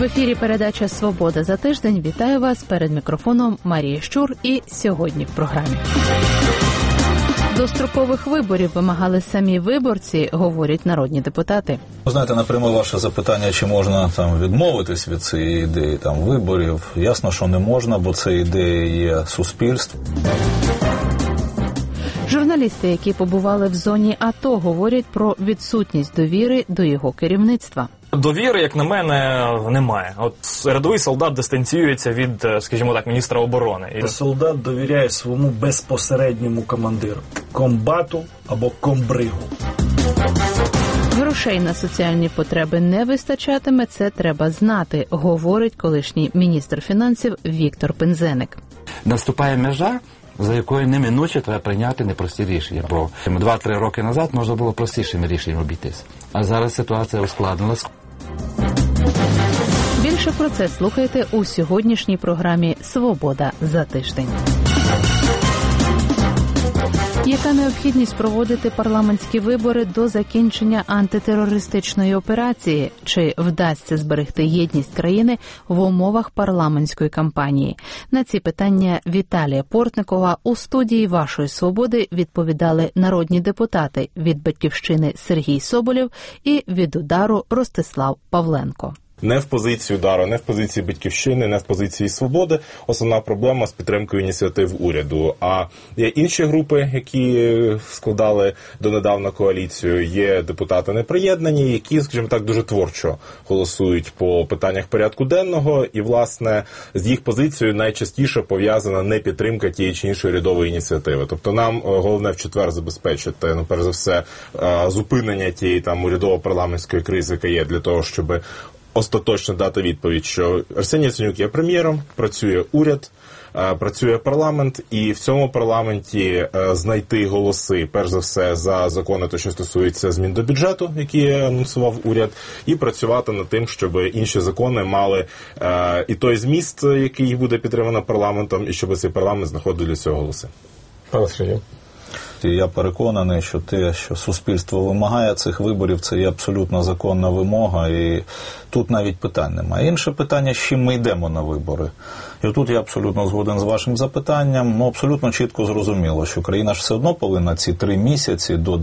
В ефірі передача «Свобода за тиждень». Вітаю вас, перед мікрофоном Марія Щур, і сьогодні в програмі. Дострокових виборів вимагали самі виборці, говорять народні депутати. Знаєте, напряму ваше запитання, чи можна відмовитись від цієї ідеї виборів. Ясно, що не можна, бо це ідея є суспільств. Журналісти, які побували в зоні АТО, говорять про відсутність довіри до його керівництва. Довіри, як на мене, немає. От рядовий солдат дистанціюється від, скажімо так, міністра оборони. Солдат довіряє своєму безпосередньому командиру, комбату або комбригу. Грошей на соціальні потреби не вистачатиме, це треба знати, говорить колишній міністр фінансів Віктор Пинзеник. Наступає межа, за якою неминуче треба прийняти непрості рішення. Бо 2-3 роки назад можна було простішими рішеннями обійтись. А зараз ситуація ускладнилась. Більше про це слухайте у сьогоднішній програмі «Свобода за тиждень». Яка необхідність проводити парламентські вибори до закінчення антитерористичної операції? Чи вдасться зберегти єдність країни в умовах парламентської кампанії? На ці питання Віталія Портникова у студії «Вашої свободи» відповідали народні депутати від «Батьківщини» Сергій Соболєв і від «Удару» Ростислав Павленко. Не в позиції «Удару», не в позиції «Батьківщини», не в позиції «Свободи» основна проблема з підтримкою ініціатив уряду. А є інші групи, які складали донедавна коаліцію, є депутати неприєднані, які, скажімо так, дуже творчо голосують по питаннях порядку денного, і, власне, з їх позицією найчастіше пов'язана не підтримка тієї чи іншої урядової ініціативи. Тобто нам головне в четвер забезпечити, перш за все, зупинення тієї урядово-парламентської кризи, яка є, для того, щоб остаточно дати відповідь, що Арсеній Яценюк є прем'єром, працює уряд, працює парламент, і в цьому парламенті знайти голоси, перш за все, за закони, то, що стосується змін до бюджету, які анонсував уряд, і працювати над тим, щоб інші закони мали і той зміст, який буде підтримано парламентом, і щоб цей парламент знаходив для цього голоси. Пане Сергію. Я переконаний, що те, що суспільство вимагає цих виборів, це є абсолютно законна вимога, і тут навіть питань немає. Інше питання, з чим ми йдемо на вибори. І тут я абсолютно згоден з вашим запитанням. Абсолютно чітко зрозуміло, що країна ж все одно повинна ці 3 місяці до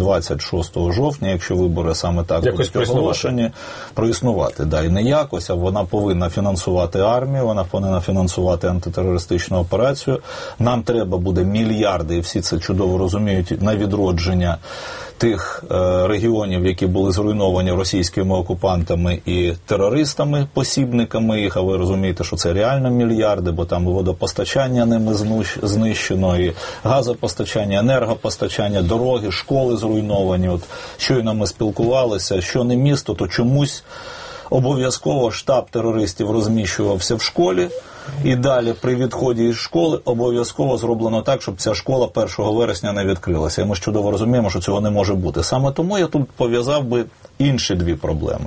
26 жовтня, якщо вибори саме так будуть оголошені, проіснувати. І не якось, а вона повинна фінансувати армію, вона повинна фінансувати антитерористичну операцію. Нам треба буде мільярди, і всі це чудово розуміють, на відродження тих регіонів, які були зруйновані російськими окупантами і терористами, посібниками їх, а ви розумієте, що це реально мільярди, бо там і водопостачання ними знищено, і газопостачання, енергопостачання, дороги, школи зруйновані. От щойно ми спілкувалися, що не місто, то чомусь обов'язково штаб терористів розміщувався в школі, і далі при відході із школи обов'язково зроблено так, щоб ця школа 1 вересня не відкрилася. І ми ж чудово розуміємо, що цього не може бути. Саме тому я тут пов'язав би інші 2 проблеми.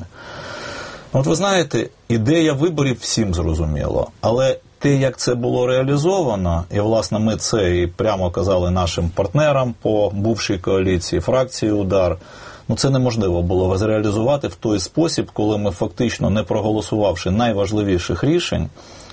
От ви знаєте, ідея виборів всім зрозуміло, але те, як це було реалізовано, і, власне, ми це і прямо казали нашим партнерам по бувшій коаліції, фракції «Удар», це неможливо було зреалізувати в той спосіб, коли ми фактично, не проголосувавши найважливіших рішень,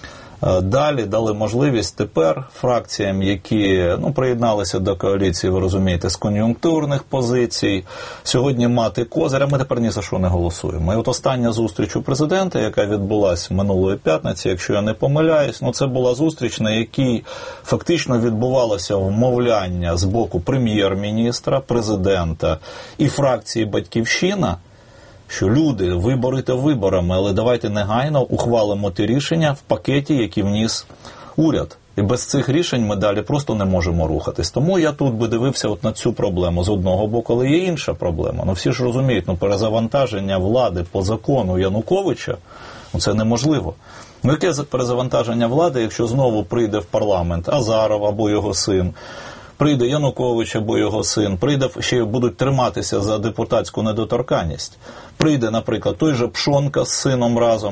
далі дали можливість тепер фракціям, які приєдналися до коаліції, ви розумієте, з кон'юнктурних позицій, сьогодні мати козир, а ми тепер ні за що не голосуємо. І от остання зустріч у президента, яка відбулась минулої п'ятниці, якщо я не помиляюсь, це була зустріч, на якій фактично відбувалося вмовляння з боку прем'єр-міністра, президента і фракції «Батьківщина», що люди, виборите виборами, але давайте негайно ухвалимо ті рішення в пакеті, які вніс уряд. І без цих рішень ми далі просто не можемо рухатись. Тому я тут би дивився на цю проблему з одного боку, але є інша проблема. Всі ж розуміють, перезавантаження влади по закону Януковича, це неможливо. Яке перезавантаження влади, якщо знову прийде в парламент Азаров або його син, прийде Янукович або його син, ще будуть триматися за депутатську недоторканність. Прийде, наприклад, той же Пшонка з сином разом,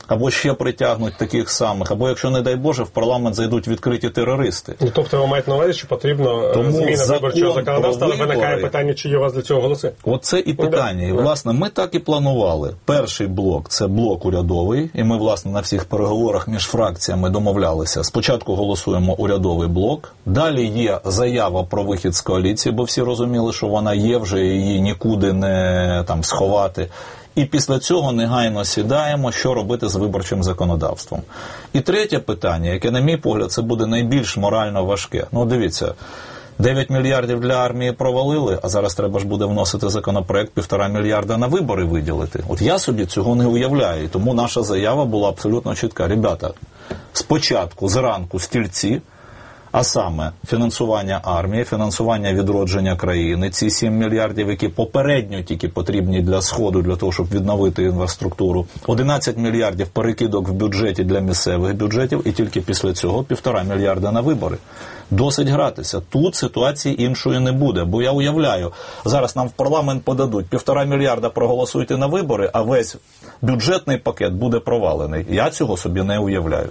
або ще притягнуть таких самих, або, якщо, не дай Боже, в парламент зайдуть відкриті терористи. Ну, тобто ви маєте на увазі, що потрібно зміна виборчого законодавства, але виникає питання, чи є у вас для цього голоси? Оце і питання. І, власне, ми так і планували. Перший блок – це блок урядовий, і ми, власне, на всіх переговорах між фракціями домовлялися. Спочатку голосуємо урядовий блок, далі є заява про вихід з коаліції, бо всі розуміли, що вона є вже, її нікуди не сховати. І після цього негайно сідаємо, що робити з виборчим законодавством. І третє питання, яке, на мій погляд, це буде найбільш морально важке. Ну, дивіться, 9 мільярдів для армії провалили, а зараз треба ж буде вносити законопроект 1,5 мільярда на вибори виділити. От я собі цього не уявляю, і тому наша заява була абсолютно чітка. Ребята, спочатку, зранку, стільці, а саме фінансування армії, фінансування відродження країни, ці 7 мільярдів, які попередньо тільки потрібні для Сходу, для того, щоб відновити інфраструктуру, 11 мільярдів перекидок в бюджеті для місцевих бюджетів, і тільки після цього 1,5 мільярда на вибори. Досить гратися. Тут ситуації іншої не буде, бо я уявляю, зараз нам в парламент подадуть 1,5 мільярда, проголосуйте на вибори, а весь бюджетний пакет буде провалений. Я цього собі не уявляю.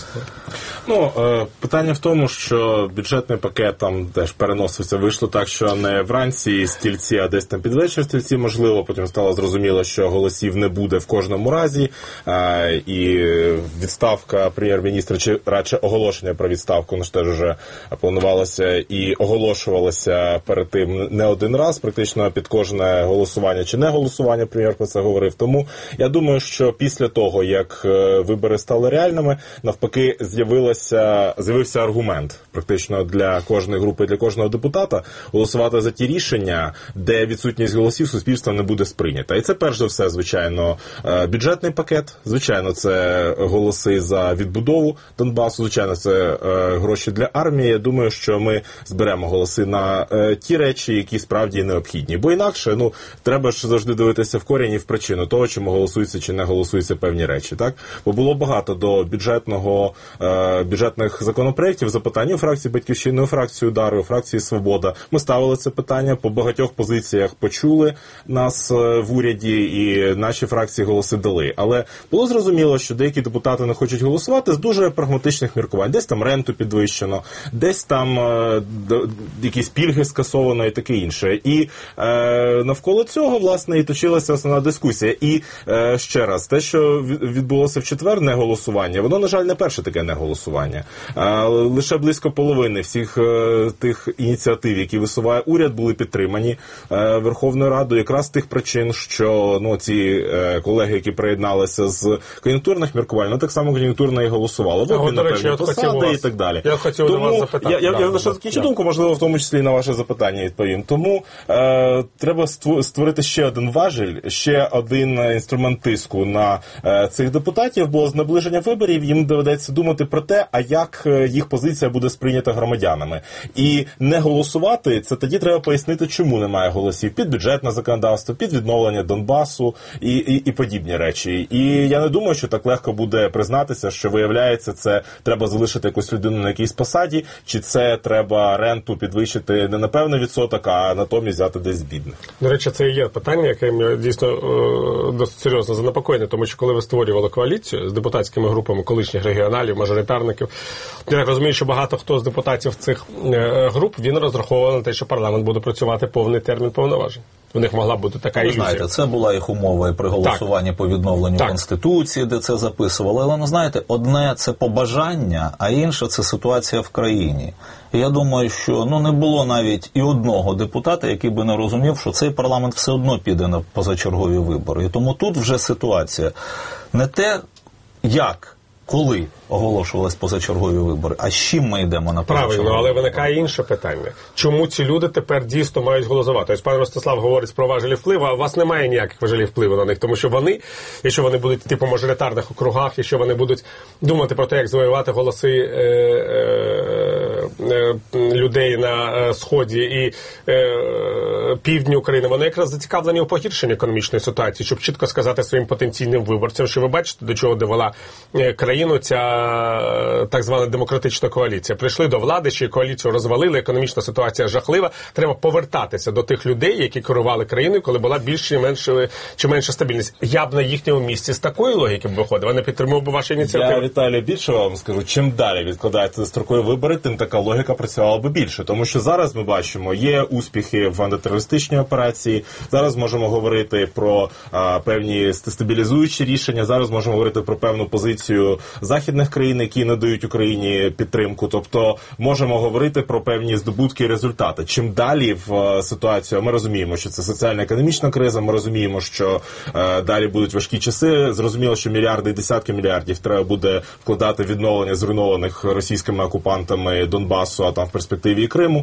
Ну, питання в тому, що бюджетний пакет там теж переносився. Вийшло так, що не вранці стільці, а десь там під вечір стільці, можливо. Потім стало зрозуміло, що голосів не буде в кожному разі. І відставка прем'єр-міністра, чи радше оголошення про відставку, ну ж теж вже планувалося і оголошувалося перед тим не один раз, практично під кожне голосування чи не голосування, прем'єр про це говорив. Тому я думаю, що після того, як вибори стали реальними, навпаки, з'явився аргумент практично для кожної групи, для кожного депутата голосувати за ті рішення, де відсутність голосів суспільства не буде сприйнята. І це перш за все, звичайно, бюджетний пакет, звичайно, це голоси за відбудову Донбасу, звичайно, це гроші для армії. Я думаю, що ми зберемо голоси на ті речі, які справді необхідні. Бо інакше, треба ж завжди дивитися в корінь і в причину того, чому голосуються чи не голосуються певні речі, так? Бо було багато до бюджетних законопроєктів, запитань у фракції «Батьківщини», у фракції «Удару», у фракції «Свобода». Ми ставили це питання, по багатьох позиціях почули нас в уряді, і наші фракції голоси дали. Але було зрозуміло, що деякі депутати не хочуть голосувати з дуже прагматичних міркувань. Десь там ренту підвищено, десь там якісь пільги скасовано і таке інше. І навколо цього, власне, і точилася основна дискусія. І ще раз, те, що відбулося в четвер, не голосування, воно, на жаль, не перше таке не голосування. Лише близько половини всіх тих ініціатив, які висуває уряд, були підтримані Верховною Радою якраз з тих причин, що ці колеги, які приєдналися з кон'юнктурних міркувань, так само кон'юнктурно і голосували. Вибір на певні посади і так далі. Я хотів до вас запитати. Я лише закінчу думку, можливо, в тому числі і на ваше запитання відповім. Тому треба створити ще один важіль, ще один інструмент тиску на цих депутатів, бо з наближення виборів їм доведеться думати про те, а як їх позиція буде сприйнята громадянами. І не голосувати, це тоді треба пояснити, чому немає голосів під бюджетне законодавство, під відновлення Донбасу і подібні речі. І я не думаю, що так легко буде признатися, що, виявляється, це треба залишити якусь людину на якійсь посаді, чи це треба ренту підвищити не на певний відсоток, а натомість взяти десь з бідних. До речі, це і є питання, яке мене дійсно досить серйозно занепокоєне, тому що коли ви створювали коаліцію з депутатськими групами колишніх регіоналів, мажоритарників, я так розумію, що багато хто з депутатів цих груп, він розраховував на те, що парламент буде працювати повний термін повноважень. У них могла бути така ілюзія. Знаєте, це була їх умова і при голосуванні по відновленню Конституції, де це записували. Але, знаєте, одне – це побажання, а інше – це ситуація в країні. І я думаю, що не було навіть і одного депутата, який би не розумів, що цей парламент все одно піде на позачергові вибори. І тому тут вже ситуація не те, як, коли оголошувались позачергові вибори, а з чим ми йдемо на позачергові вибори. Правильно, але виникає інше питання. Чому ці люди тепер дійсно мають голосувати? Ось пан Ростислав говорить про важелі впливу, а у вас немає ніяких важелів впливу на них, тому що вони, якщо вони будуть по мажоритарних округах, якщо вони будуть думати про те, як завоювати голоси людей на Сході і півдні України, вони якраз зацікавлені у погіршенні економічної ситуації, щоб чітко сказати своїм потенційним виборцям, що ви бачите, до чого довела країну ця так звана демократична коаліція. Прийшли до влади, ще коаліцію розвалили, економічна ситуація жахлива. Треба повертатися до тих людей, які керували країною, коли була більш чи менша стабільність. Я б на їхньому місці з такої логіки б виходив, а не підтримував би ваші ініціативи. Я, Віталій, більше вам скажу, чим далі відкладаються строкові вибори, тим така логіка працювала би більше. Тому що зараз ми бачимо, є успіхи в антитерористичній операції, зараз можемо говорити про певні стабілізуючі рішення, зараз можемо говорити про певну позицію західних країн, які надають Україні підтримку, тобто можемо говорити про певні здобутки і результати. Чим далі в ситуацію, ми розуміємо, що це соціально-економічна криза, ми розуміємо, що далі будуть важкі часи, зрозуміло, що мільярди і десятки мільярдів треба буде вкладати в відновлення зруйнованих російськими окупантами Донбасу, а там в перспективі і Криму,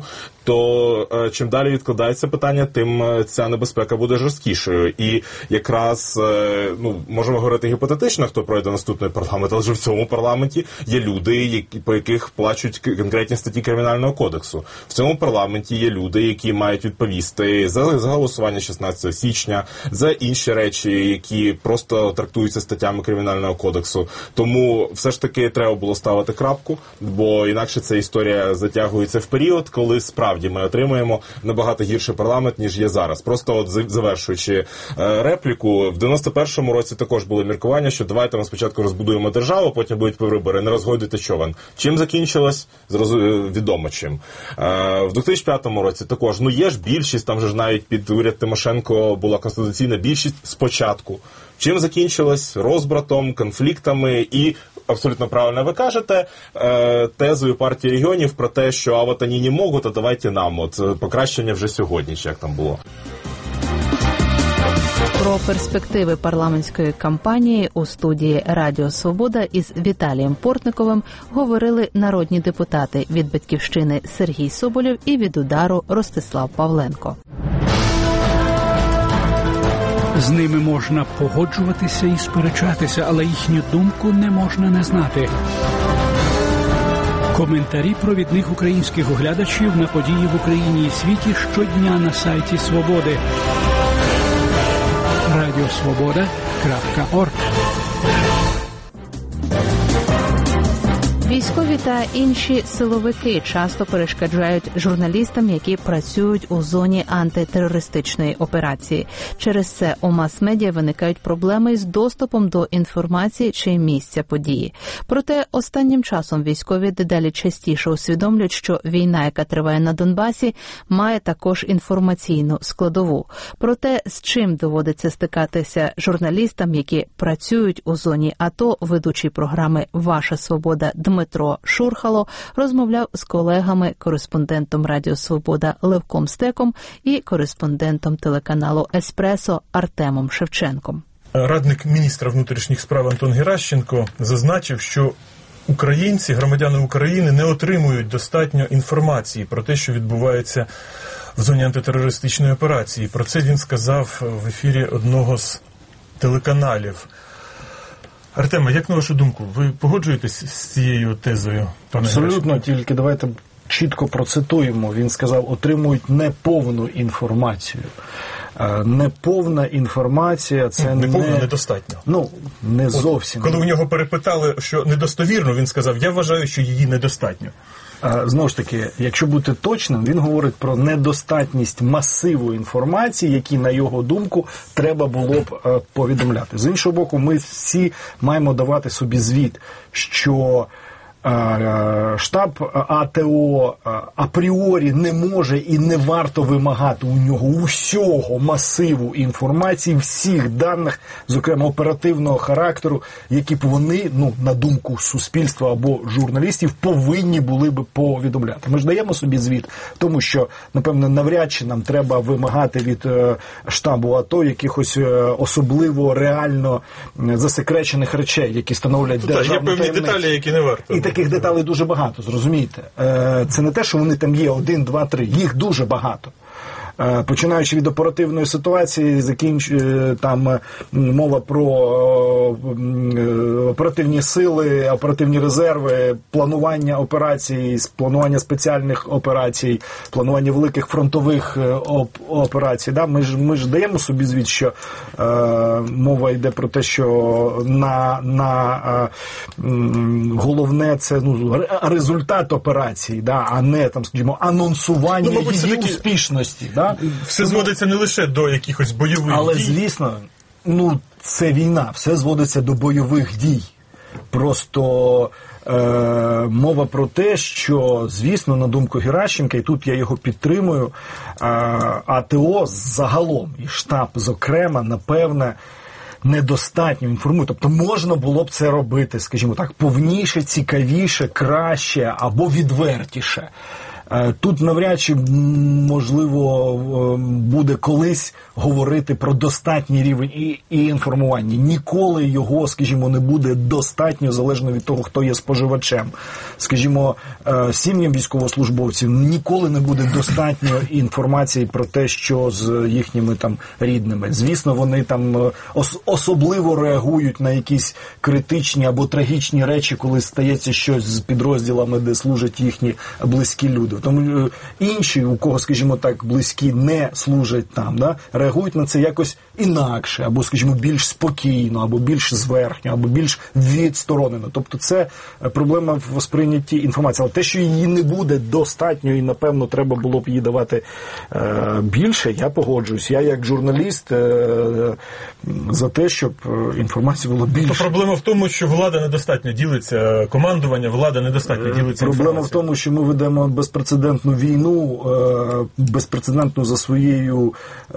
то чим далі відкладається питання, тим ця небезпека буде жорсткішою. І якраз, можемо говорити гіпотетично, хто пройде наступний парламент, але вже в цьому парламенті є люди, по яких плачуть конкретні статті Кримінального кодексу. В цьому парламенті є люди, які мають відповісти за голосування 16 січня, за інші речі, які просто трактуються статтями Кримінального кодексу. Тому все ж таки треба було ставити крапку, бо інакше ця історія затягується в період, коли справді ми отримаємо набагато гірший парламент, ніж є зараз. Просто от завершуючи репліку, в 91-му році також було міркування, що давайте ми спочатку розбудуємо державу, потім будуть вибори, не розгойдуйте човен. Чим закінчилось? Відомо чим. В 2005 році також, є ж більшість, там же ж навіть під уряд Тимошенко була конституційна більшість спочатку. Чим закінчилось? Розбратом, конфліктами і, абсолютно правильно ви кажете, тезою партії регіонів про те, що а от вони не можуть, а давайте нам. От покращення вже сьогодні, чи як там було. Про перспективи парламентської кампанії у студії Радіо Свобода із Віталієм Портниковим говорили народні депутати від «Батьківщини» Сергій Соболєв і від «Удару» Ростислав Павленко. З ними можна погоджуватися і сперечатися, але їхню думку не можна не знати. Коментарі провідних українських оглядачів на події в Україні і світі щодня на сайті Свободи. Радіосвобода.орг. Військові та інші силовики часто перешкоджають журналістам, які працюють у зоні антитерористичної операції. Через це у мас-медіа виникають проблеми з доступом до інформації чи місця події. Проте останнім часом військові дедалі частіше усвідомлюють, що війна, яка триває на Донбасі, має також інформаційну складову. Проте з чим доводиться стикатися журналістам, які працюють у зоні АТО, ведучий програми «Ваша свобода» Дмитро Шурхало розмовляв з колегами, кореспондентом Радіо Свобода Левком Стеком і кореспондентом телеканалу «Еспресо» Артемом Шевченком. Радник міністра внутрішніх справ Антон Геращенко зазначив, що українці, громадяни України, не отримують достатньо інформації про те, що відбувається в зоні антитерористичної операції. Про це він сказав в ефірі одного з телеканалів. Артема, як на вашу думку, ви погоджуєтесь з цією тезою, пане Абсолютно, Геращенко? тільки давайте чітко процитуємо. Він сказав, отримують неповну інформацію. Неповна інформація, це неповно, недостатньо. Не зовсім. Коли у нього перепитали, що недостовірно, він сказав, я вважаю, що її недостатньо. Знову ж таки, якщо бути точним, він говорить про недостатність масиву інформації, які, на його думку, треба було б повідомляти. З іншого боку, ми всі маємо давати собі звіт, що штаб АТО апріорі не може і не варто вимагати у нього усього масиву інформації, всіх даних, зокрема оперативного характеру, які б вони, на думку суспільства або журналістів, повинні були б повідомляти. Ми ж даємо собі звіт, тому що, напевно, навряд чи нам треба вимагати від штабу АТО якихось особливо реально засекречених речей, які становлять державну таємницю. Є певні деталі, які не варто. І таких деталей дуже багато, зрозумійте. Це не те, що вони там є 1, 2, 3. Їх дуже багато. починаючи від оперативної ситуації, там мова про оперативні сили, оперативні резерви, планування операцій, планування спеціальних операцій, планування великих фронтових операцій. Да? Ми ж даємо собі звіт, що мова йде про те, що головне це результат операції, да? А не там, скажімо, анонсування її успішності. Да? Все зводиться не лише до якихось бойових дій. Але, звісно, це війна, все зводиться до бойових дій. Просто мова про те, що, звісно, на думку Геращенка, і тут я його підтримую, АТО загалом, і штаб, зокрема, напевне, недостатньо інформує. Тобто можна було б це робити, скажімо так, повніше, цікавіше, краще або відвертіше. Тут навряд чи можливо буде колись говорити про достатній рівень і інформування. Ніколи його, скажімо, не буде достатньо, залежно від того, хто є споживачем. Скажімо, сім'ям військовослужбовців ніколи не буде достатньо інформації про те, що з їхніми там рідними. Звісно, вони там особливо реагують на якісь критичні або трагічні речі, коли стається щось з підрозділами, де служать їхні близькі люди. Тому інші, у кого, скажімо так, близькі не служать там, да, реагують на це якось інакше, або, скажімо, більш спокійно, або більш зверхньо, або більш відсторонено. Тобто це проблема в сприйнятті інформації. Але те, що її не буде достатньо і, напевно, треба було б їй давати більше, я погоджуюсь. Я, як журналіст, за те, щоб інформації було більше. То проблема в тому, що влада недостатньо ділиться, командування, влада недостатньо ділиться інформацією. Проблема в тому, що ми ведемо безпрецедентну війну, безпрецедентну за своєю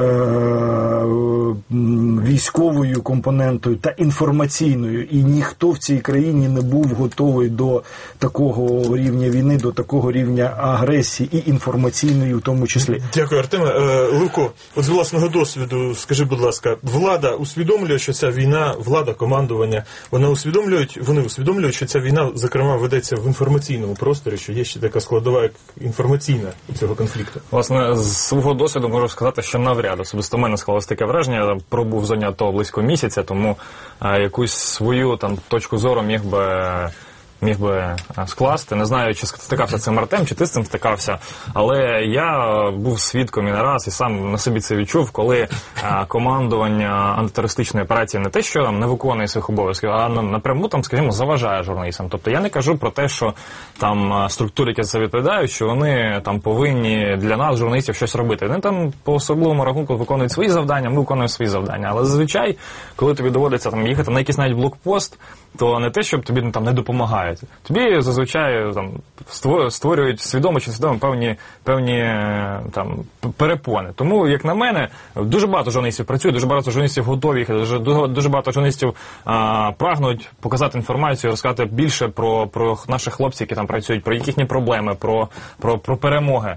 військовою компонентою та інформаційною. І ніхто в цій країні не був готовий до такого рівня війни, до такого рівня агресії і інформаційної в тому числі. Дякую, Артеме. Луко, от з власного досвіду, скажи, будь ласка, влада усвідомлює, що ця війна, влада, командування, вони усвідомлюють, що ця війна, зокрема, ведеться в інформаційному просторі, що є ще така складова, як інформаційна цього конфлікту? Власне, з свого досвіду можу сказати, що навряд. Особисто в мене склалось таке враження, я пробув в зоні АТО близько місяця, тому якусь свою там точку зору міг би скласти. Не знаю, чи стикався з цим Артем, чи ти з цим стикався, але я був свідком і не раз, і сам на собі це відчув, коли командування антитерористичної операції не те, що там не виконує своїх обов'язків, а напряму там, скажімо, заважає журналістам. Тобто я не кажу про те, що там структури, які за це відповідають, що вони там повинні для нас, журналістів, щось робити. Вони там по особливому рахунку виконують свої завдання, ми виконуємо свої завдання. Але зазвичай, коли тобі доводиться там їхати на якийсь навіть блокпост, то не те, щоб тобі там не допомагають. Тобі зазвичай там створюють свідомо чи свідомо певні там перепони. Тому, як на мене, дуже багато журналістів працює, дуже багато журналістів готові, дуже багато журналістів прагнуть показати інформацію, розказати більше про наших хлопців, які там працюють, про їхні проблеми, про перемоги.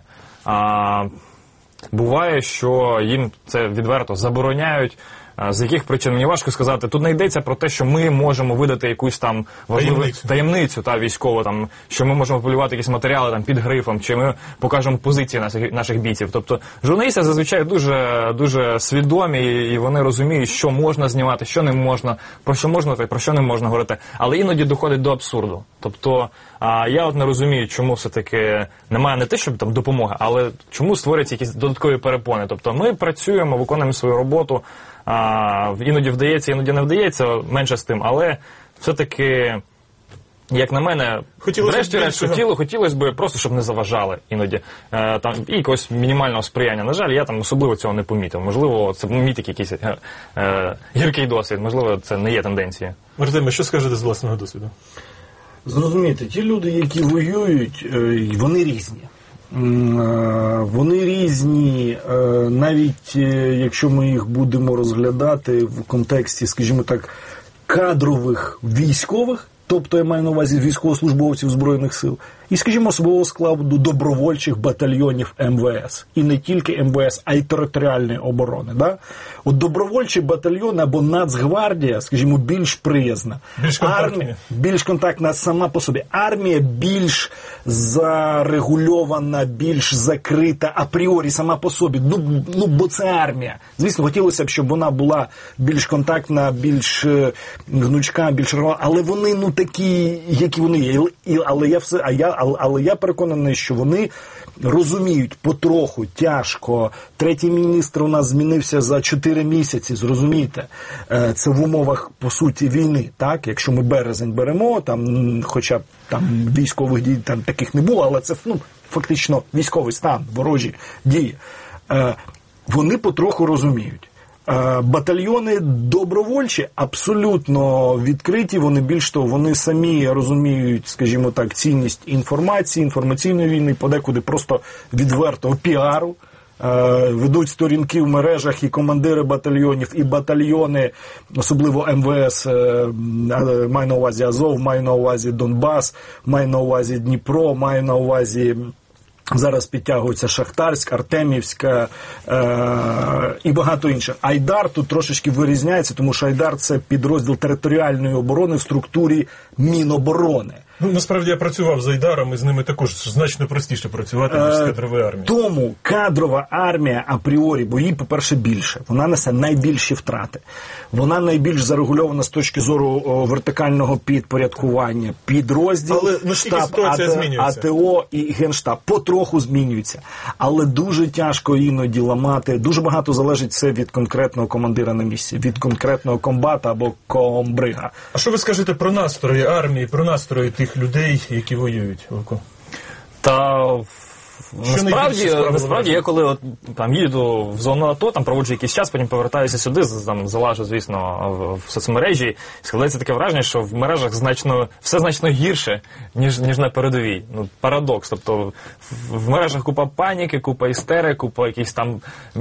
Буває, що їм це відверто забороняють. З яких причин, мені важко сказати. Тут не йдеться про те, що ми можемо видати якусь там важливу таємницю та військову, там, що ми можемо полювати якісь матеріали там під грифом, чи ми покажемо позиції наших бійців. Тобто журналісти зазвичай дуже свідомі, і вони розуміють, що можна знімати, що не можна, про що можна та про що не можна говорити. Але іноді доходить до абсурду. Тобто я от не розумію, чому все-таки немає не те, щоб там допомога, але чому створюються якісь додаткові перепони. Тобто ми працюємо, виконуємо свою роботу, іноді вдається, іноді не вдається, менше з тим, але все-таки, як на мене, врешті-решт хотілося б просто, щоб не заважали іноді. Там, і якогось мінімального сприяння. На жаль, я там особливо цього не помітив. Можливо, це мій такий якийсь гіркий досвід, можливо, це не є тенденцією. Артеме, що скажете з власного досвіду? Зрозумійте, ті люди, які воюють, вони різні. Вони різні, навіть якщо ми їх будемо розглядати в контексті, скажімо так, кадрових військових, тобто я маю на увазі військовослужбовців Збройних сил, і, скажімо, особового складу добровольчих батальйонів МВС. І не тільки МВС, а й територіальної оборони. Да? От добровольчі батальйони або Нацгвардія, скажімо, більш приязна. Більш контактна сама по собі. Армія більш зарегульована, більш закрита апріорі сама по собі. Ну, бо це армія. Звісно, хотілося б, щоб вона була більш контактна, більш гнучка, більш регульована. Але вони, такі, які вони є. Але я переконаний, що вони розуміють потроху, тяжко. Третій міністр у нас змінився за 4 місяці, зрозумійте. Це в умовах, по суті, війни, так? Якщо ми березень беремо, там, хоча б там військових дій там таких не було, але це фактично військовий стан, ворожі дії. Вони потроху розуміють. Батальйони добровольчі абсолютно відкриті, вони більш того, вони самі розуміють, скажімо так, цінність інформації, інформаційної війни, подекуди просто відвертого піару. Ведуть сторінки в мережах і командири батальйонів, і батальйони, особливо МВС, маю на увазі Азов, маю на увазі Донбас, маю на увазі Дніпро, маю на увазі... Зараз підтягується Шахтарськ, Артемівська і багато інших. Айдар тут трошечки вирізняється, тому що Айдар – це підрозділ територіальної оборони в структурі Міноборони. Насправді я працював з Айдаром, і з ними також значно простіше працювати, ніж з кадровою армією. Тому кадрова армія апріорі, бо їй, по-перше, більше. Вона несе найбільші втрати. Вона найбільш зарегульована з точки зору вертикального підпорядкування. Підрозділ, штаб, АТО і Генштаб потроху змінюються. Але дуже тяжко іноді ламати. Дуже багато залежить це від конкретного командира на місці, від конкретного комбата або комбрига. А що ви скажете про настрої армії, про настрої тих людей, які воюють, Вовко? Та насправді я коли там їду в зону АТО, там проводжу якийсь час, потім повертаюся сюди, там залажу, звісно, в соцмережі, складається таке враження, що в мережах все значно гірше, ніж на передовій. Парадокс. Тобто в мережах купа паніки, купа істерик, купа якихось там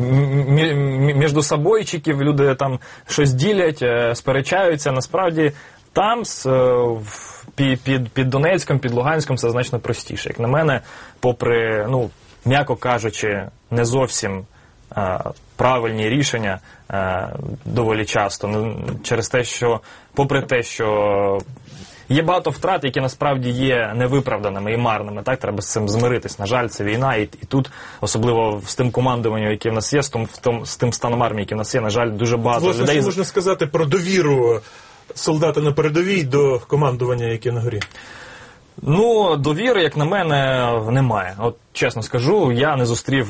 міждособойчиків, люди там щось ділять, сперечаються. Насправді там під Донецьком, під Луганськом все значно простіше. Як на мене, попри, м'яко кажучи, не зовсім правильні рішення доволі часто, через те, що, попри те, що є багато втрат, які насправді є невиправданими і марними, так, треба з цим змиритись. На жаль, це війна, і тут, особливо з тим командуванням, яке в нас є, з тим станом армії, який в нас є, на жаль, дуже багато людей... Власне, що можна сказати про довіру солдата на передовій до командування, яке на горі? Довіри, як на мене, немає. От чесно скажу, я не зустрів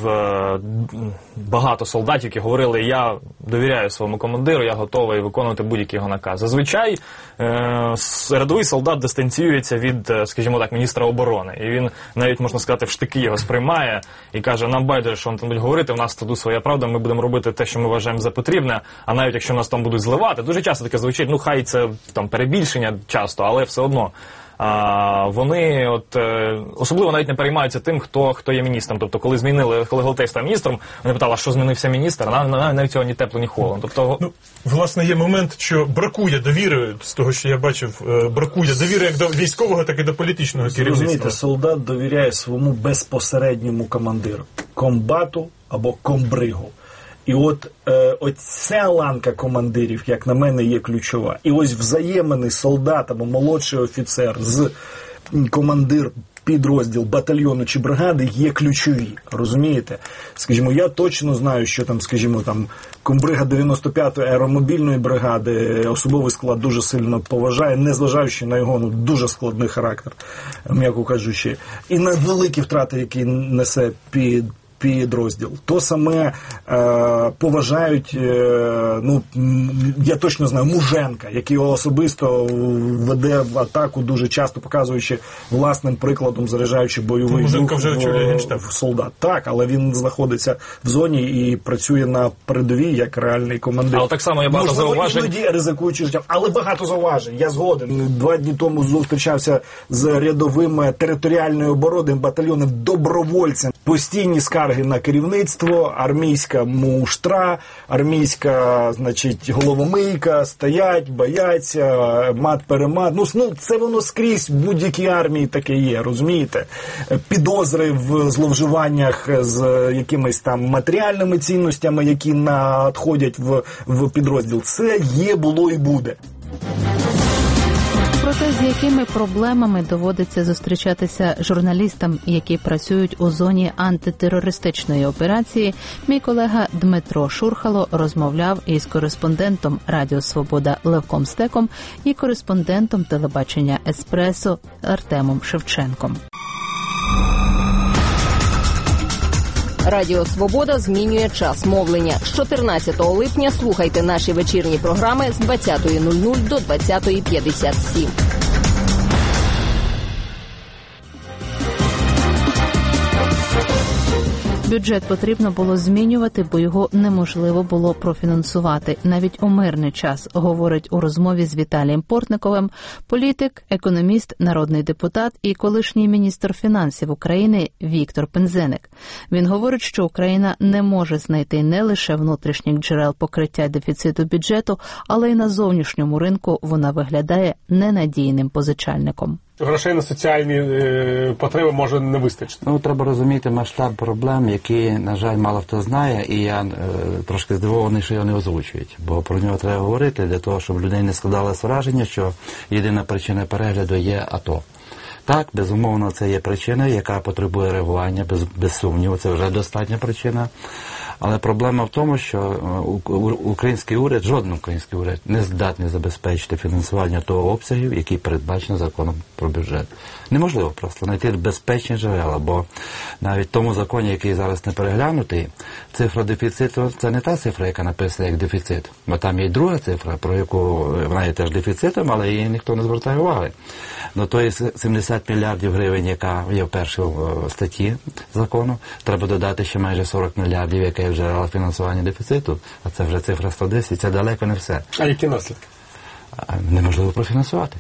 багато солдатів, які говорили, я довіряю своєму командиру, я готовий виконувати будь-який його наказ. Зазвичай рядовий солдат дистанціюється від, скажімо так, міністра оборони. І він навіть, можна сказати, в штики його сприймає і каже, нам байдуже, що вони там будуть говорити, у нас тут своя правда, ми будемо робити те, що ми вважаємо за потрібне, а навіть якщо нас там будуть зливати, дуже часто таке звучить, хай це там перебільшення часто, але все одно. Вони особливо навіть не переймаються тим, хто є міністром. Тобто, коли Галтей став міністром, вони питали, що змінився міністр, навіть цього ні тепло, ні холодно. Тобто... Власне, є момент, що бракує довіри, з того, що я бачив, бракує довіри як до військового, так і до політичного керівництва. Розумієте, солдат довіряє своєму безпосередньому командиру, комбату або комбригу. І оця ланка командирів, як на мене, є ключова. І ось взаємний солдат або молодший офіцер з командир підрозділ батальйону чи бригади є ключові. Розумієте? Скажімо, я точно знаю, що там, комбрига 95-ї аеромобільної бригади особовий склад дуже сильно поважає, незважаючи на його дуже складний характер, м'яко кажучи, і на великі втрати, які несе підрозділ. То саме поважають, я точно знаю, Муженка, який особисто веде в атаку, дуже часто показуючи власним прикладом, заряджаючи бойовий дух в солдат. Так, але він знаходиться в зоні і працює на передовій як реальний командир. Але так само є багато зауважень. Іноді ризикуючи життям, але багато зауважень. Я згоден. 2 дні тому зустрічався з рядовими територіальної оборони батальйоном добровольцем. Постійні скарги скарги на керівництво, армійська муштра, армійська, значить, головомийка, стоять, бояться, мат-перемат. Ну, це воно скрізь в будь-якій армії таке є, розумієте? Підозри в зловживаннях з якимись там матеріальними цінностями, які надходять в підрозділ. Це є, було і буде. Про те, з якими проблемами доводиться зустрічатися журналістам, які працюють у зоні антитерористичної операції, мій колега Дмитро Шурхало розмовляв із кореспондентом Радіо Свобода Левком Стеком і кореспондентом телебачення «Еспресо» Артемом Шевченком. Радіо «Свобода» змінює час мовлення. З 14 липня слухайте наші вечірні програми з 20:00 до 20:57. Бюджет потрібно було змінювати, бо його неможливо було профінансувати. Навіть у мирний час, говорить у розмові з Віталієм Портниковим політик, економіст, народний депутат і колишній міністр фінансів України Віктор Пинзеник. Він говорить, що Україна не може знайти не лише внутрішніх джерел покриття дефіциту бюджету, але й на зовнішньому ринку вона виглядає ненадійним позичальником. Грошей на соціальні потреби може не вистачити. Ну, треба розуміти масштаб проблем, які, на жаль, мало хто знає, і я трошки здивований, що його не озвучують. Бо про нього треба говорити для того, щоб людей не складалось враження, що єдина причина перегляду є АТО. Так, безумовно, це є причина, яка потребує реагування, без сумніву, це вже достатня причина. Але проблема в тому, що український уряд, жоден український уряд не здатний забезпечити фінансування того обсягів, який передбачено законом про бюджет. Неможливо просто знайти безпечні джерела, бо навіть в тому законі, який зараз не переглянутий, цифра дефіциту – це не та цифра, яка написана як дефіцит. Бо там є й друга цифра, про яку вона є теж дефіцитом, але її ніхто не звертає уваги. До тої 70 мільярдів гривень, яка є в першій статті закону, треба додати ще майже 40 мільярдів, яке є джерела фінансування дефіциту, а це вже цифра 110, це далеко не все. А які наслідки? Неможливо профінансувати.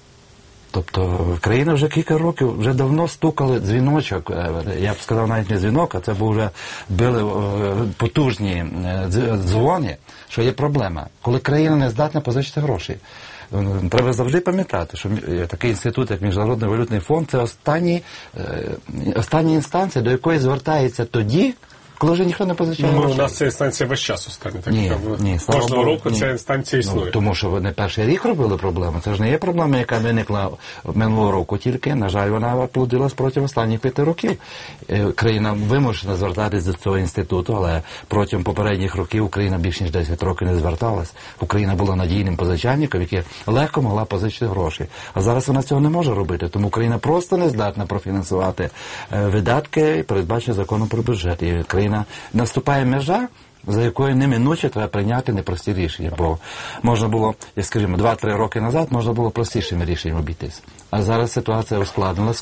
Тобто країна вже кілька років, вже давно стукали дзвіночок, я б сказав навіть не дзвінок, а це був вже били потужні дзвони, що є проблема. Коли країна не здатна позичити гроші. Треба завжди пам'ятати, що такий інститут, як Міжнародний валютний фонд, це остання інстанція, до якої звертається тоді, коли вже ніхто не позичає гроші. У нас ця інстанція весь час остання. Ні, кожного року ця інстанція існує. Тому що вони перший рік робили проблему. Це ж не є проблема, яка виникла минулого року тільки. На жаль, вона плодилась протягом останніх 5 років. Країна вимушена звертатись до цього інституту, але протягом попередніх років Україна більш ніж 10 років не зверталась. Україна була надійним позичальником, який легко могла позичити гроші. А зараз вона цього не може робити, тому Україна просто не здатна профінансувати видатки, передбачені законом про бюджет. І наступає межа, за якою неминуче треба прийняти непрості рішення. Бо можна було, як скажімо, 2-3 роки назад можна було простішими рішеннями обійтись. А зараз ситуація ускладнилась,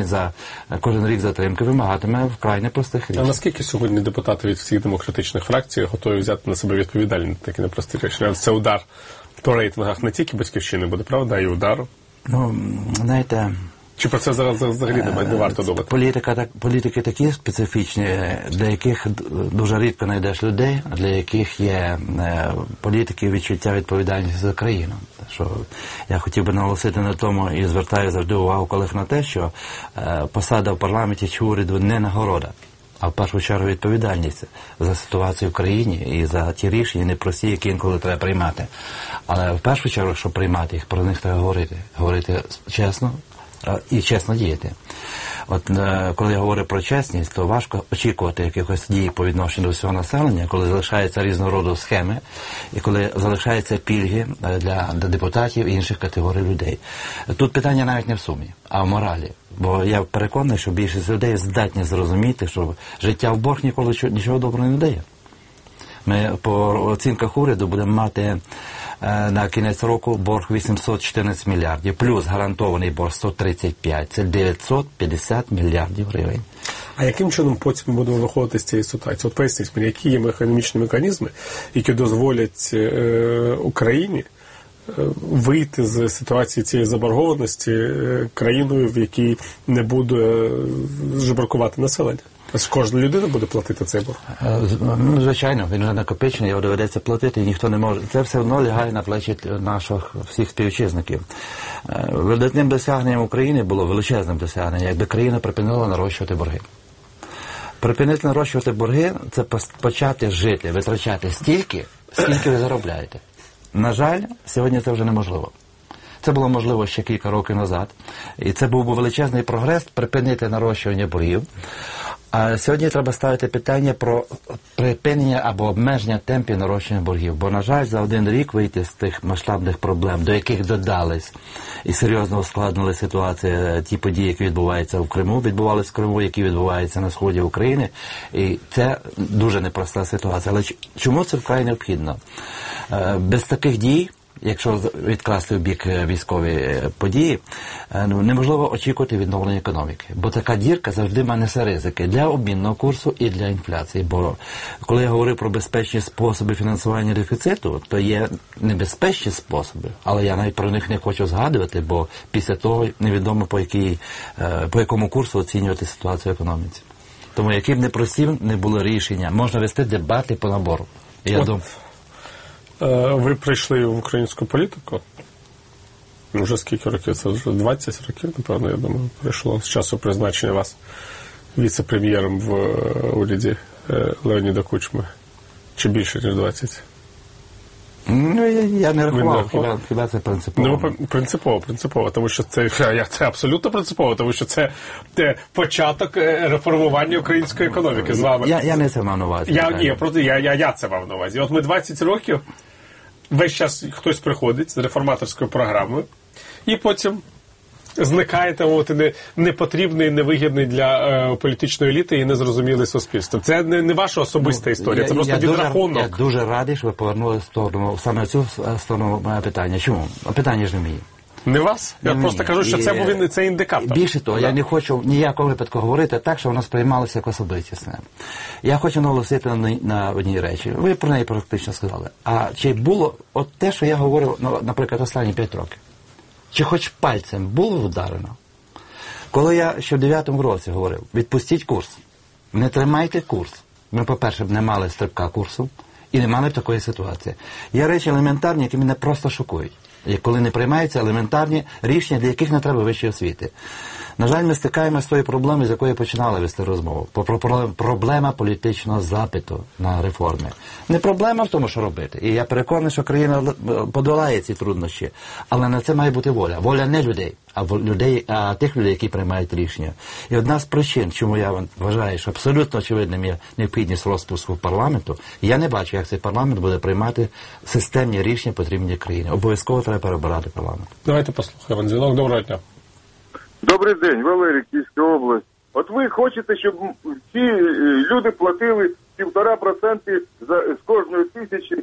кожен рік затримки вимагатиме вкрай непростих рішень. А наскільки сьогодні депутати від всіх демократичних фракцій готові взяти на себе відповідальність на такі непрості рішення? Це удар по рейтингах не тільки Батьківщини буде, правда, а й удар? Ну, знаєте... Чи про це зараз взагалі не варто думати? Політики такі специфічні, для яких дуже рідко знайдеш людей, а для яких є політики відчуття відповідальності за країну. Що я хотів би наголосити на тому і звертаю завжди увагу колег на те, що посада в парламенті чи уряду не нагорода, а в першу чергу відповідальність за ситуацію в країні і за ті рішення непрості, які інколи треба приймати. Але в першу чергу, щоб приймати їх, про них треба говорити чесно, і чесно діяти. От коли я говорю про чесність, то важко очікувати якихось дій по відношенню до всього населення, коли залишаються різного роду схеми, і коли залишаються пільги для депутатів і інших категорій людей. Тут питання навіть не в сумі, а в моралі. Бо я переконаний, що більшість людей здатні зрозуміти, що життя в борг ніколи нічого доброго не дає. Ми по оцінках уряду будемо мати на кінець року борг 814 мільярдів, плюс гарантований борг 135, це 950 мільярдів гривень. А яким чином потім ми будемо виходити з цієї ситуації? От поясніть мені, які є економічні механізми, які дозволять Україні вийти з ситуації цієї заборгованості країною, в якій не буде жебракувати населення? Кожна людина буде платити цей борг? Ну, звичайно, він вже накопичений, його доведеться платити, і ніхто не може. Це все одно лягає на плечі наших всіх співвітчизників. Видатним досягненням України було величезним досягненням, якби країна припинила нарощувати борги. Припинити нарощувати борги – це почати жити, витрачати стільки, скільки ви заробляєте. На жаль, сьогодні це вже неможливо. Це було можливо ще кілька років назад. І це був величезний прогрес припинити нарощування боргів. А сьогодні треба ставити питання про припинення або обмеження темпів нарощення боргів. Бо, на жаль, за один рік вийти з тих масштабних проблем, до яких додались і серйозно ускладнили ситуацію ті події, які відбуваються в Криму, відбувалися в Криму, які відбуваються на сході України. І це дуже непроста ситуація. Але чому це вкрай необхідно? Без таких дій, якщо відкласти в бік військові події, неможливо очікувати відновлення економіки. Бо така дірка завжди несе ризики для обмінного курсу і для інфляції. Бо коли я говорив про безпечні способи фінансування дефіциту, то є небезпечні способи, але я навіть про них не хочу згадувати, бо після того невідомо по якому курсу оцінювати ситуацію в економіці. Тому яким непростим не було рішення, можна вести дебати по набору. Я думаю, ви прийшли в українську політику? Вже скільки років? Це вже 20 років, напевно, я думаю, прийшло з часу призначення вас віце-прем'єром в уряді Леоніда Кучми. Чи більше, ніж 20? Ну, я не рахував, хіба це принципово? Ну, принципово, тому що це абсолютно принципово, тому що це початок реформування української економіки з вами. Я не це мав на увазі. Я це мав на увазі. От ми 20 років, весь час хтось приходить з реформаторською програмою, і потім зникає непотрібний, невигідний для політичної еліти і незрозумілий суспільством. Це не ваша особиста історія, це просто відрахунок. Я дуже радий, що ви повернули саме цю сторону моє питання. Чому? Питання ж не мені. Не вас? Я просто кажу, що це індикатор. Більше того, я не хочу ніякого випадку говорити так, що воно сприймалося як особистісне. Я хочу наголосити на одній речі. Ви про неї практично сказали. А чи було от те, що я говорив, наприклад, останні 5 років? Чи хоч пальцем було вдарено? Коли я ще в 9-му році говорив, відпустіть курс, не тримайте курс. Ми, по-перше, б не мали стрибка курсу і не мали б такої ситуації. Є речі елементарні, які мене просто шокують. Коли не приймаються елементарні рішення, для яких не треба вищої освіти. На жаль, ми стикаємося з тою проблемою, з якої починали вести розмову. Проблема політичного запиту на реформи. Не проблема в тому, що робити. І я переконаний, що країна подолає ці труднощі. Але на це має бути воля. Воля не людей, а тих людей, які приймають рішення. І одна з причин, чому я вважаю, що абсолютно очевидним є необхідність розпуску парламенту, я не бачу, як цей парламент буде приймати системні рішення, потрібні для країни. Обов'язково треба перебирати парламент. Давайте послухаємо дзвінок. Доброго дня. Добрий день, Валерій, Київська область. От ви хочете, щоб всі люди платили 1,5% з кожної тисячі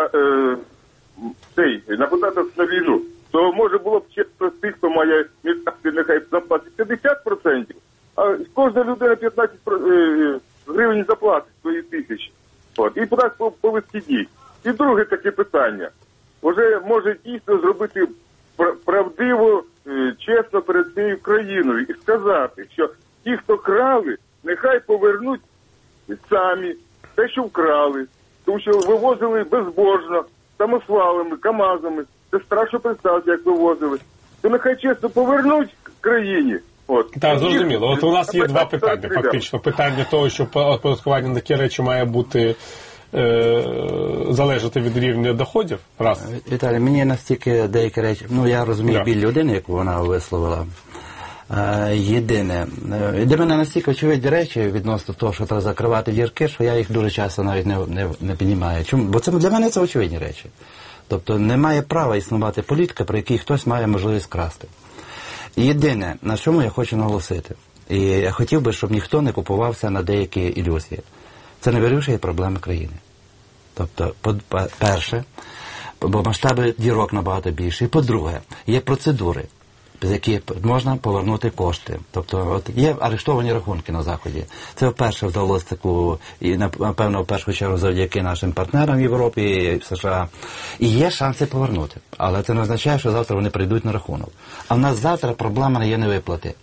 на податок на війну. То може було б чесно з тих, хто має нехай заплатить 50%, а кожна людина 15 гривень заплатить свої тисячі. От. І податок повести дій. І друге таке питання. Вже може дійсно зробити правдиво, чесно перед цією країною і сказати, що ті, хто крали, нехай повернуть самі те, що вкрали. Тому що вивозили безбожно, самосвалами, КАМАЗами. Це страшно представити, як вивозили. То нехай чесно повернуть країні. Так, зрозуміло. От у нас є два питання, фактично. Питання того, що оподаткування на такі речі має бути залежати від рівня доходів. Раз. Віталій, мені настільки деякі речі, я розумію біль людини, яку вона висловила. Єдине, для мене настільки очевидні речі відносно того, що треба закривати дірки, що я їх дуже часто навіть не піднімаю. Чому? Бо для мене це очевидні речі. Тобто немає права існувати політика, при якій хтось має можливість красти. Єдине, на чому я хочу наголосити, і я хотів би, щоб ніхто не купувався на деякі ілюзії. Це не вирішує проблеми країни. Тобто, перше, бо масштаби дірок набагато більші. По-друге, є процедури, з яких можна повернути кошти. Тобто, є арештовані рахунки на Заході. Це вперше вдалося таку, і напевно, в першу чергу завдяки нашим партнерам в Європі і в США. І є шанси повернути. Але це не означає, що завтра вони прийдуть на рахунок. А в нас завтра проблема не є невиплати.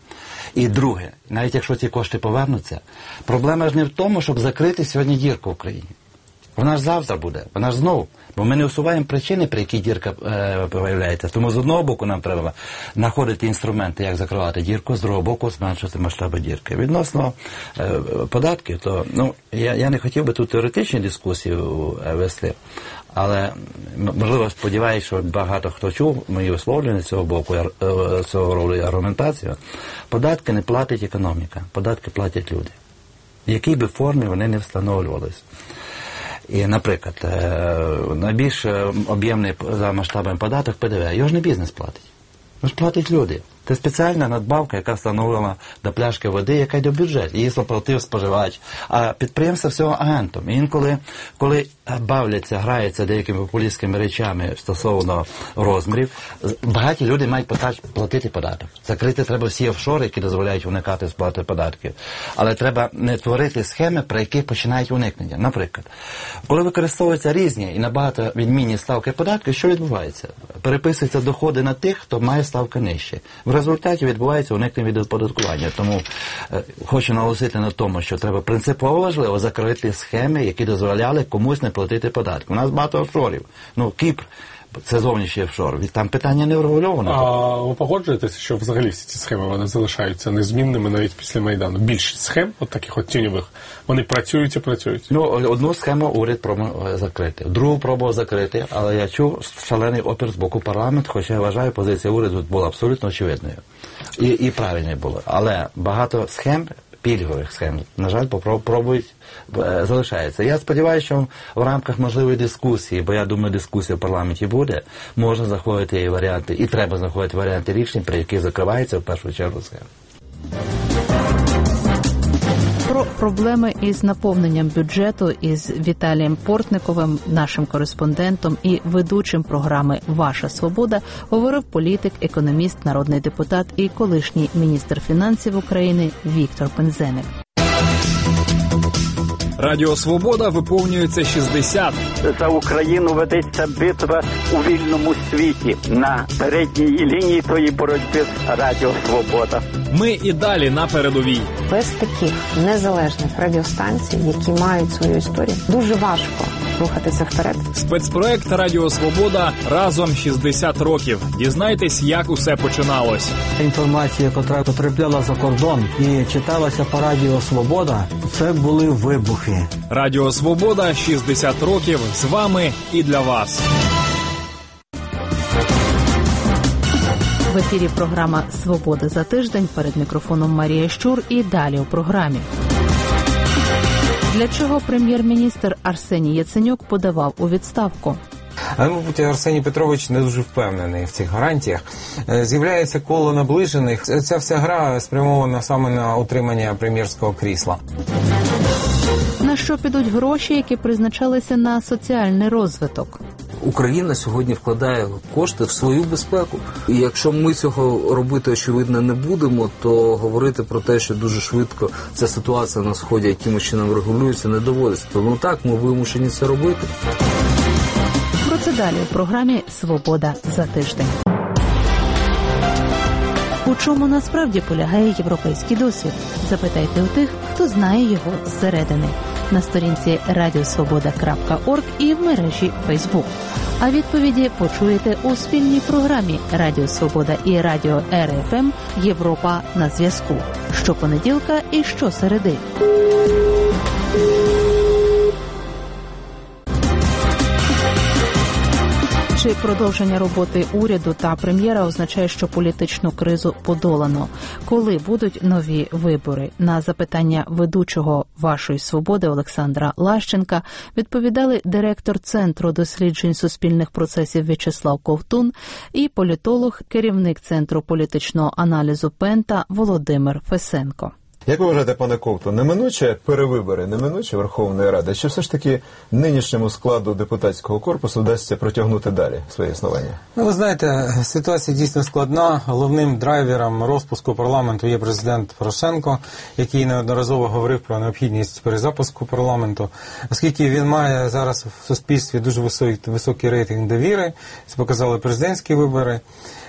І друге, навіть якщо ці кошти повернуться, проблема ж не в тому, щоб закрити сьогодні дірку в Україні. Вона ж завтра буде, вона ж знову. Бо ми не усуваємо причини, при якій дірка появляється. Тому з одного боку нам треба знаходити інструменти, як закривати дірку, з другого боку зменшити масштаби дірки. Відносно податків, то я не хотів би тут теоретичні дискусії вести, але, можливо, сподіваюся, що багато хто чув мої висловлення з цього боку, цього роду аргументацію. Податки не платить економіка, податки платять люди. В якій би формі вони не встановлювалися. І, наприклад, найбільш об'ємний за масштабами податок ПДВ, його ж не бізнес платить. Його ж платять люди. Це спеціальна надбавка, яка встановлена до пляшки води, яка йде в бюджет. Її заплатив споживач. А підприємство всього агентом. І інколи, коли бавляться, граються деякими популістськими речами стосовно розмірів, багаті люди мають платити податок. Закрити треба всі офшори, які дозволяють уникати сплати податків. Але треба не творити схеми, при яких починають уникнення. Наприклад, коли використовуються різні і набагато відмінні ставки податків, що відбувається? Переписуються доходи на тих, хто має ставки нижче. В результаті відбувається уникнення від оподаткування. Тому хочу наголосити на тому, що треба принципово важливо закрити схеми, які дозволяли комусь не платити податки. У нас багато офшорів. Кіпр – це зовнішній офшор. Там питання не врегульовано. А ви погоджуєтеся, що взагалі всі ці схеми вони залишаються незмінними навіть після Майдану? Більшість схем, таких тіньових, вони працюють і працюють? Одну схему уряд пробував закрити, другу пробував закрити, але я чув шалений опір з боку парламенту, хоча я вважаю, позиція уряду була абсолютно очевидною. І правильною була. Але багато схем, пільгових схем, на жаль, залишається. Я сподіваюся, що в рамках можливої дискусії, бо я думаю, дискусія в парламенті буде, можна знаходити і варіанти, і треба знаходити варіанти рішень, при яких закривається в першу чергу схема. Про проблеми із наповненням бюджету із Віталієм Портниковим, нашим кореспондентом і ведучим програми «Ваша свобода» говорив політик, економіст, народний депутат і колишній міністр фінансів України Віктор Пинзеник. Радіо «Свобода» виповнюється 60. За Україну ведеться битва у вільному світі. На передній лінії тої боротьби Радіо «Свобода». Ми і далі на передовій. Без таких незалежних радіостанцій, які мають свою історію, дуже важко рухатися вперед. Спецпроект «Радіо Свобода» разом 60 років. Дізнайтесь, як усе починалось. Інформація, яка потрапляла за кордон і читалася по Радіо Свобода, це були вибухи. Радіо Свобода 60 років з вами і для вас. В ефірі програма «Свобода за тиждень». Перед мікрофоном Марія Щур і далі у програмі. Для чого прем'єр-міністр Арсеній Яценюк подавав у відставку? Але, мабуть, Арсеній Петрович не дуже впевнений в цих гарантіях. З'являється коло наближених. Ця вся гра спрямована саме на утримання прем'єрського крісла. На що підуть гроші, які призначалися на соціальний розвиток? Україна сьогодні вкладає кошти в свою безпеку. І якщо ми цього робити, очевидно, не будемо, то говорити про те, що дуже швидко ця ситуація на Сході якимось чином регулюється, не доводиться. Тому так, ми вимушені це робити. Про це далі у програмі «Свобода за тиждень». У чому насправді полягає європейський досвід? Запитайте у тих, хто знає його зсередини. На сторінці radiosvoboda.org і в мережі Facebook. А відповіді почуєте у спільній програмі «Радіо Свобода» і «Радіо РФМ. Європа на зв'язку». Щопонеділка і щосереди. Чи продовження роботи уряду та прем'єра означає, що політичну кризу подолано? Коли будуть нові вибори? На запитання ведучого «Вашої свободи» Олександра Лащенка відповідали директор Центру досліджень суспільних процесів В'ячеслав Ковтун і політолог, керівник Центру політичного аналізу Пента Володимир Фесенко. Як ви вважаєте, пане Ковтун, неминуче перевибори, неминуче Верховної Ради? Чи все ж таки нинішньому складу депутатського корпусу вдасться протягнути далі своє існування? Ви знаєте, ситуація дійсно складна. Головним драйвером розпуску парламенту є президент Порошенко, який неодноразово говорив про необхідність перезапуску парламенту, оскільки він має зараз в суспільстві дуже високий рейтинг довіри, це показали президентські вибори.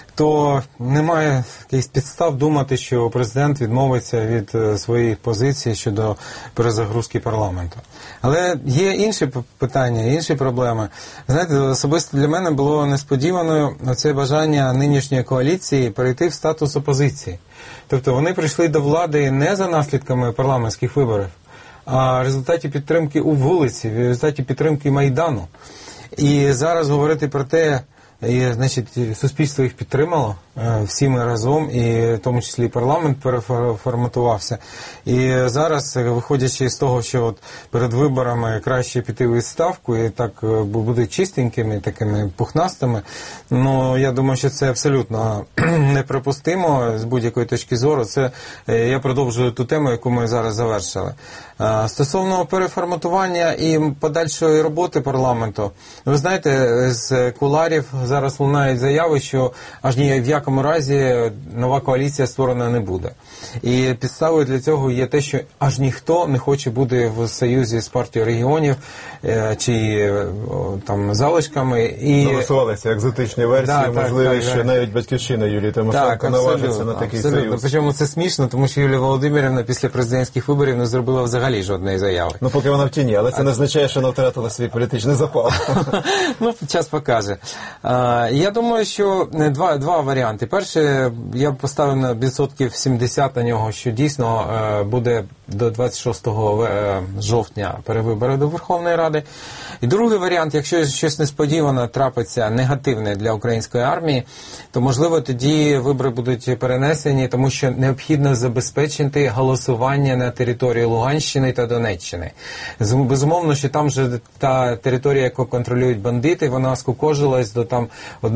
то немає якихось підстав думати, що президент відмовиться від своїх позицій щодо перезагрузки парламенту. Але є інші питання, інші проблеми. Знаєте, особисто для мене було несподіваною це бажання нинішньої коаліції перейти в статус опозиції. Тобто вони прийшли до влади не за наслідками парламентських виборів, а в результаті підтримки у вулиці, в результаті підтримки Майдану. І зараз говорити про те, значить, суспільство їх підтримало, всі ми разом, і в тому числі і парламент переформатувався. І зараз, виходячи з того, що от перед виборами краще піти у відставку і так будуть чистенькими, такими пухнастими, ну, я думаю, що це абсолютно неприпустимо з будь-якої точки зору. Це я продовжую ту тему, яку ми зараз завершили. Стосовно переформатування і подальшої роботи парламенту, ви знаєте, з кулуарів зараз лунають заяви, що аж ні в якому разі нова коаліція створена не буде. І підставою для цього є те, що аж ніхто не хоче бути в союзі з партією регіонів чи там залишками. І висувалися екзотичні версії, можливо, що навіть батьківщина Юлії Тимошенко наважиться на такий союз. Причому це смішно, тому що Юлія Володимирівна після президентських виборів не зробила взагалі жодної заяви. Ну, поки вона в тіні, але це не означає, що вона втратила свій політичний запал. Ну, час покаже. Я думаю, що два варіанти. Перше, я поставив на відсотків 70 на нього, що дійсно буде до 26 жовтня перевибори до Верховної Ради. І другий варіант, якщо щось несподівано трапиться негативне для української армії, то, можливо, тоді вибори будуть перенесені, тому що необхідно забезпечити голосування на території Луганщини та Донеччини. Безумовно, що там же та територія, яку контролюють бандити, вона скукожилась до там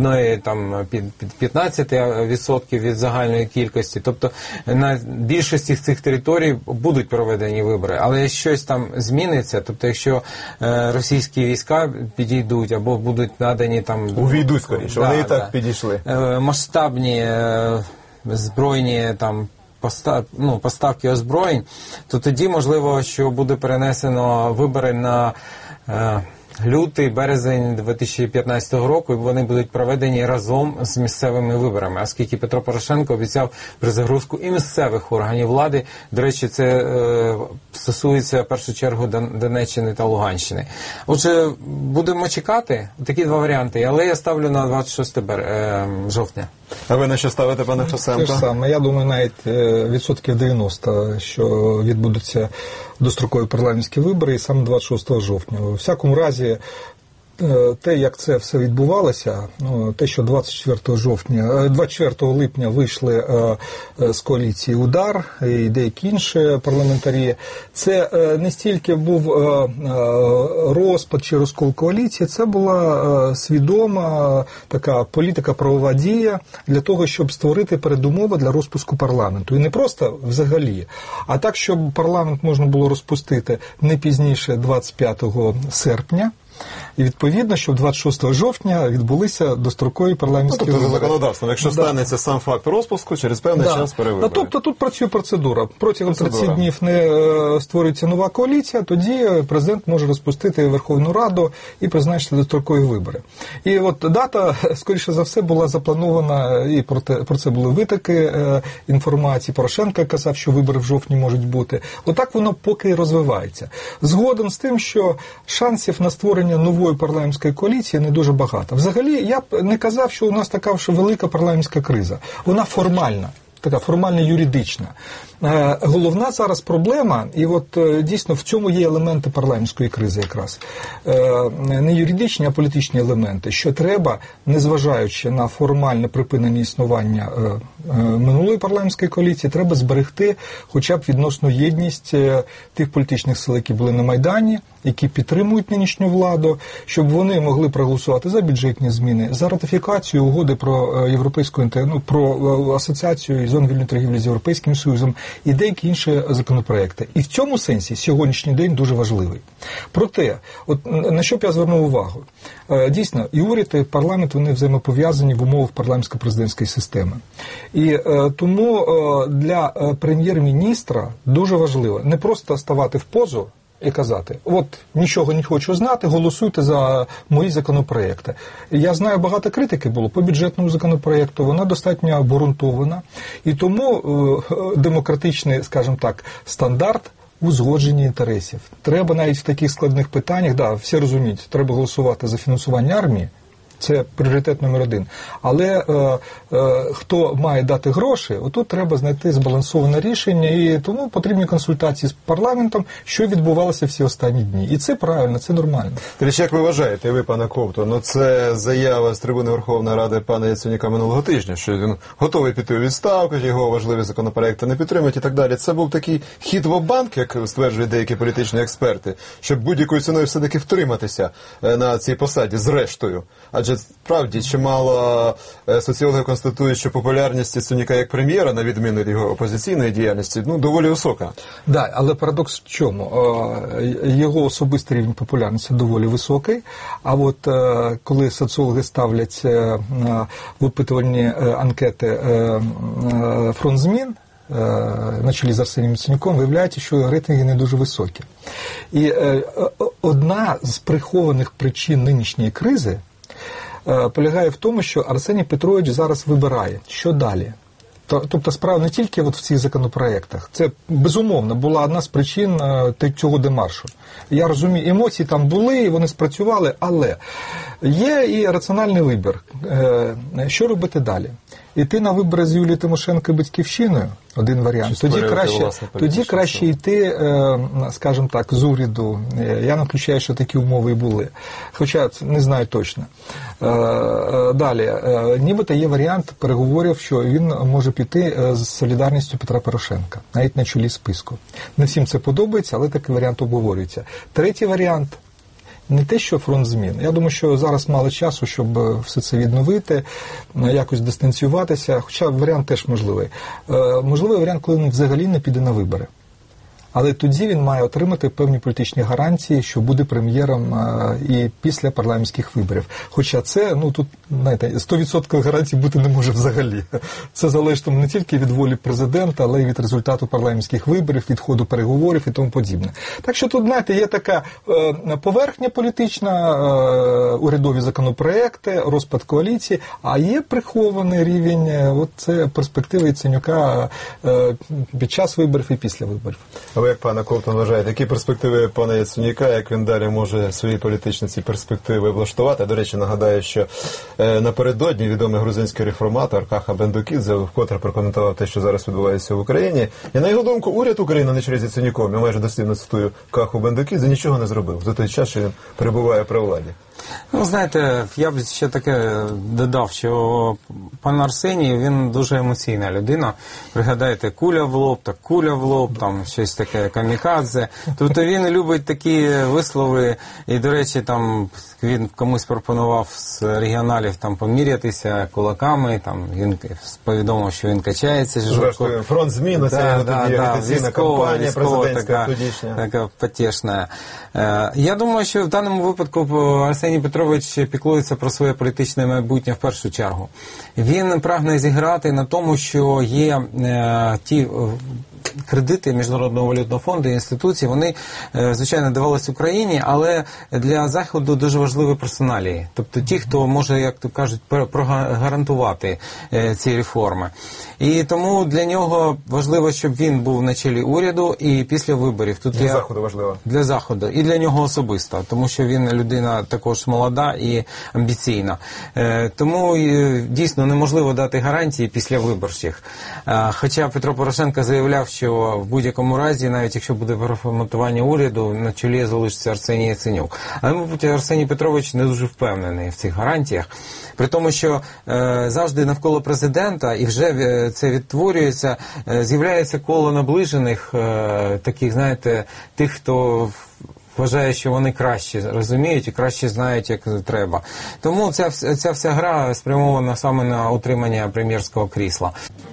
15% від загальної кількості. Тобто на більшості цих територій будуть проведені вибори. Але щось там зміниться, тобто якщо російські війська підійдуть або будуть надані там... Увійдуть скоріше, вони і так підійшли. Масштабні збройні там поставки озброєнь, то тоді, можливо, що буде перенесено вибори на лютий, березень 2015 року, і вони будуть проведені разом з місцевими виборами, оскільки Петро Порошенко обіцяв перезагрузку і місцевих органів влади. До речі, це стосується в першу чергу Донеччини та Луганщини. Отже, будемо чекати. Такі два варіанти, але я ставлю на 26 жовтня. А ви на що ставите, пане Фесенко? Те ж саме. Я думаю, навіть відсотків 90, що відбудуться дострокові парламентські вибори, і саме 26 жовтня. У всякому разі, те, як це все відбувалося, те, що 24 липня вийшли з коаліції «Удар» і деякі інші парламентарі, це не стільки був розпад чи розкол коаліції, це була свідома така політика-правова дія для того, щоб створити передумови для розпуску парламенту. І не просто взагалі, а так, щоб парламент можна було розпустити не пізніше 25 серпня, і відповідно, що 26 жовтня відбулися дострокові парламентські вибори. Тобто за законодавством, якщо станеться сам факт розпуску, через певний час перевибори. Тобто тут працює процедура. Протягом 30 днів не створюється нова коаліція, тоді президент може розпустити Верховну Раду і призначити дострокові вибори. І от дата, скоріше за все, була запланована, і про це були витоки інформації. Порошенко казав, що вибори в жовтні можуть бути. Отак воно поки розвивається. Згоден з тим, що шансів на створення нової парламентської коаліції не дуже багато. Взагалі, я б не казав, що у нас така вже велика парламентська криза. Вона формальна, така формально-юридична. Головна зараз проблема, і от дійсно в цьому є елементи парламентської кризи якраз. Не юридичні, а політичні елементи, що треба, незважаючи на формальне припинення існування минулої парламентської коаліції, треба зберегти хоча б відносну єдність тих політичних сил, які були на Майдані, які підтримують нинішню владу, щоб вони могли проголосувати за бюджетні зміни, за ратифікацію угоди про європейську про асоціацію і зону вільної торгівлі з Європейським Союзом і деякі інші законопроекти. І в цьому сенсі сьогоднішній день дуже важливий. Проте, от на що б я звернув увагу? Дійсно, і уряд, і парламент, вони взаємопов'язані в умовах парламентсько-президентської системи. І тому для прем'єр-міністра дуже важливо не просто ставати в позу і казати, от нічого не хочу знати, голосуйте за мої законопроекти. Я знаю, багато критики було по бюджетному законопроекту, вона достатньо обґрунтована, і тому демократичний, скажімо так, стандарт узгодження інтересів. Треба навіть в таких складних питаннях, да, всі розуміють, треба голосувати за фінансування армії, це пріоритет номер один. Але хто має дати гроші, отут треба знайти збалансоване рішення, і тому потрібні консультації з парламентом, що відбувалося всі останні дні. І це правильно, це нормально. До речі, як ви вважаєте, ви, пане Ковто, ну це заява з трибуни Верховної Ради пана Яценюка минулого тижня, що він готовий піти у відставку, його важливі законопроекти не підтримують і так далі. Це був такий хід в банк, як стверджують деякі політичні експерти, щоб будь-якою ціною все-таки втриматися на цій посаді зрештою. Адже справді чимало соціологів констатують, що популярність Яценюка як прем'єра, на відміну від його опозиційної діяльності, ну, доволі висока. Да, але парадокс в чому? Його особистий рівень популярності доволі високий, а от коли соціологи ставлять в опитувальні анкети «Фронт змін», на чолі з Арсенієм Яценюком, виявляється, що рейтинги не дуже високі. І одна з прихованих причин нинішньої кризи полягає в тому, що Арсеній Петрович зараз вибирає, що далі. Тобто справа не тільки от в цих законопроєктах. Це, безумовно, була одна з причин цього демаршу. Я розумію, емоції там були, і вони спрацювали, але є і раціональний вибір. Що робити далі? Іти на вибори з Юлією Тимошенко і Батьківщиною – один варіант. Тоді краще йти, скажімо так, з уряду. Я не включаю, що такі умови і були. Хоча не знаю точно. Далі. Нібито є варіант переговорів, що він може піти з солідарністю Петра Порошенка, навіть на чолі списку. Не всім це подобається, але такий варіант обговорюється. Третій варіант – не те, що фронт змін. Я думаю, що зараз мало часу, щоб все це відновити, якось дистанціюватися, хоча варіант теж можливий. Можливий варіант, коли він взагалі не піде на вибори. Але тоді він має отримати певні політичні гарантії, що буде прем'єром і після парламентських виборів. Хоча це, ну тут, знаєте, 100% гарантій бути не може взагалі. Це залежить не тільки від волі президента, але й від результату парламентських виборів, від ходу переговорів і тому подібне. Так що тут, знаєте, є така поверхня політична, урядові законопроекти, розпад коаліції, а є прихований рівень, от це перспективи Яценюка під час виборів і після виборів. Ви, як пане Ковтун, вважаєте, які перспективи пана Яценюка, як він далі може свої політичні ці перспективи влаштувати? До речі, нагадаю, що напередодні відомий грузинський реформатор Каха Бендукідзе вкотре прокоментував те, що зараз відбувається в Україні. І на його думку, уряд України на чолі з Яценюком, я майже дослівно цитую Каху Бендукідзе, нічого не зробив за той час, що він перебуває при владі. Ну, знаєте, я б ще таке додав, що пан Арсеній, він дуже емоційна людина. Пригадайте, куля в лоб, там щось таке, камікадзе. Тобто він любить такі вислови, і, до речі, там він комусь пропонував з регіоналів там помірятися кулаками, там він повідомив, що він качається. Зрештою, фронт змін, це агітаційна кампанія президентська тодішня. Така потішна. Я думаю, що в даному випадку Арсеній Петрович піклується про своє політичне майбутнє в першу чергу. Він прагне зіграти на тому, що є ті кредити Міжнародного валютного фонду і інституцій, вони, звичайно, давалися Україні, але для Заходу дуже важливі персоналії. Тобто ті, хто може, як то кажуть, прогарантувати ці реформи. І тому для нього важливо, щоб він був на чолі уряду і після виборів. Тут для Заходу важливо. Для Заходу. І для нього особисто, тому що він людина також молода і амбіційна. Тому дійсно неможливо дати гарантії після виборчих. Хоча Петро Порошенко заявляв, що в будь-якому разі, навіть якщо буде переформатування уряду, на чолі залишиться Арсеній Яценюк. Але, мабуть, Арсеній Петрович не дуже впевнений в цих гарантіях. При тому, що завжди навколо президента, і вже це відтворюється, з'являється коло наближених, таких, знаєте, тих, хто вважає, що вони краще розуміють і краще знають, як треба. Тому ця вся гра спрямована саме на утримання прем'єрського крісла.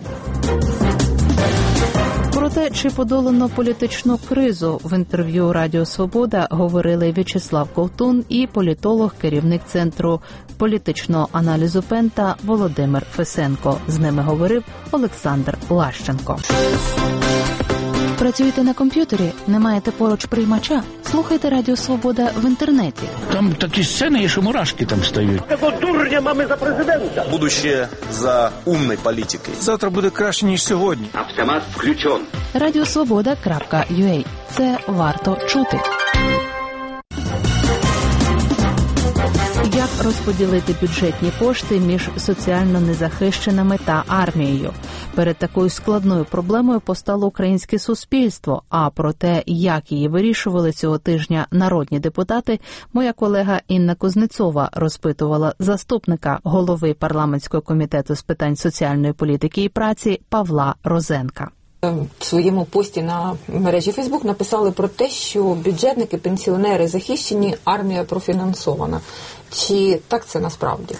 Про те, чи подолано політичну кризу, в інтерв'ю Радіо Свобода говорили В'ячеслав Ковтун і політолог, керівник Центру політичного аналізу Пента Володимир Фесенко. З ними говорив Олександр Лащенко. Працюєте на комп'ютері? Не маєте поруч приймача? Слухайте Радіо Свобода в інтернеті. Там такі сцени, що мурашки там стають. Такого дурня mamy за президента. Будущее за умной политикой. Завтра буде краще, ніж сьогодні. Автомат включен. Радіосвобода.ua. Це варто чути. Як розподілити бюджетні кошти між соціально незахищеними та армією? Перед такою складною проблемою постало українське суспільство, а про те, як її вирішували цього тижня народні депутати, моя колега Інна Кузнецова розпитувала заступника голови парламентського комітету з питань соціальної політики і праці Павла Розенка. В своєму пості на мережі Фейсбук написали про те, що бюджетники, пенсіонери захищені, армія профінансована. Чи так це насправді?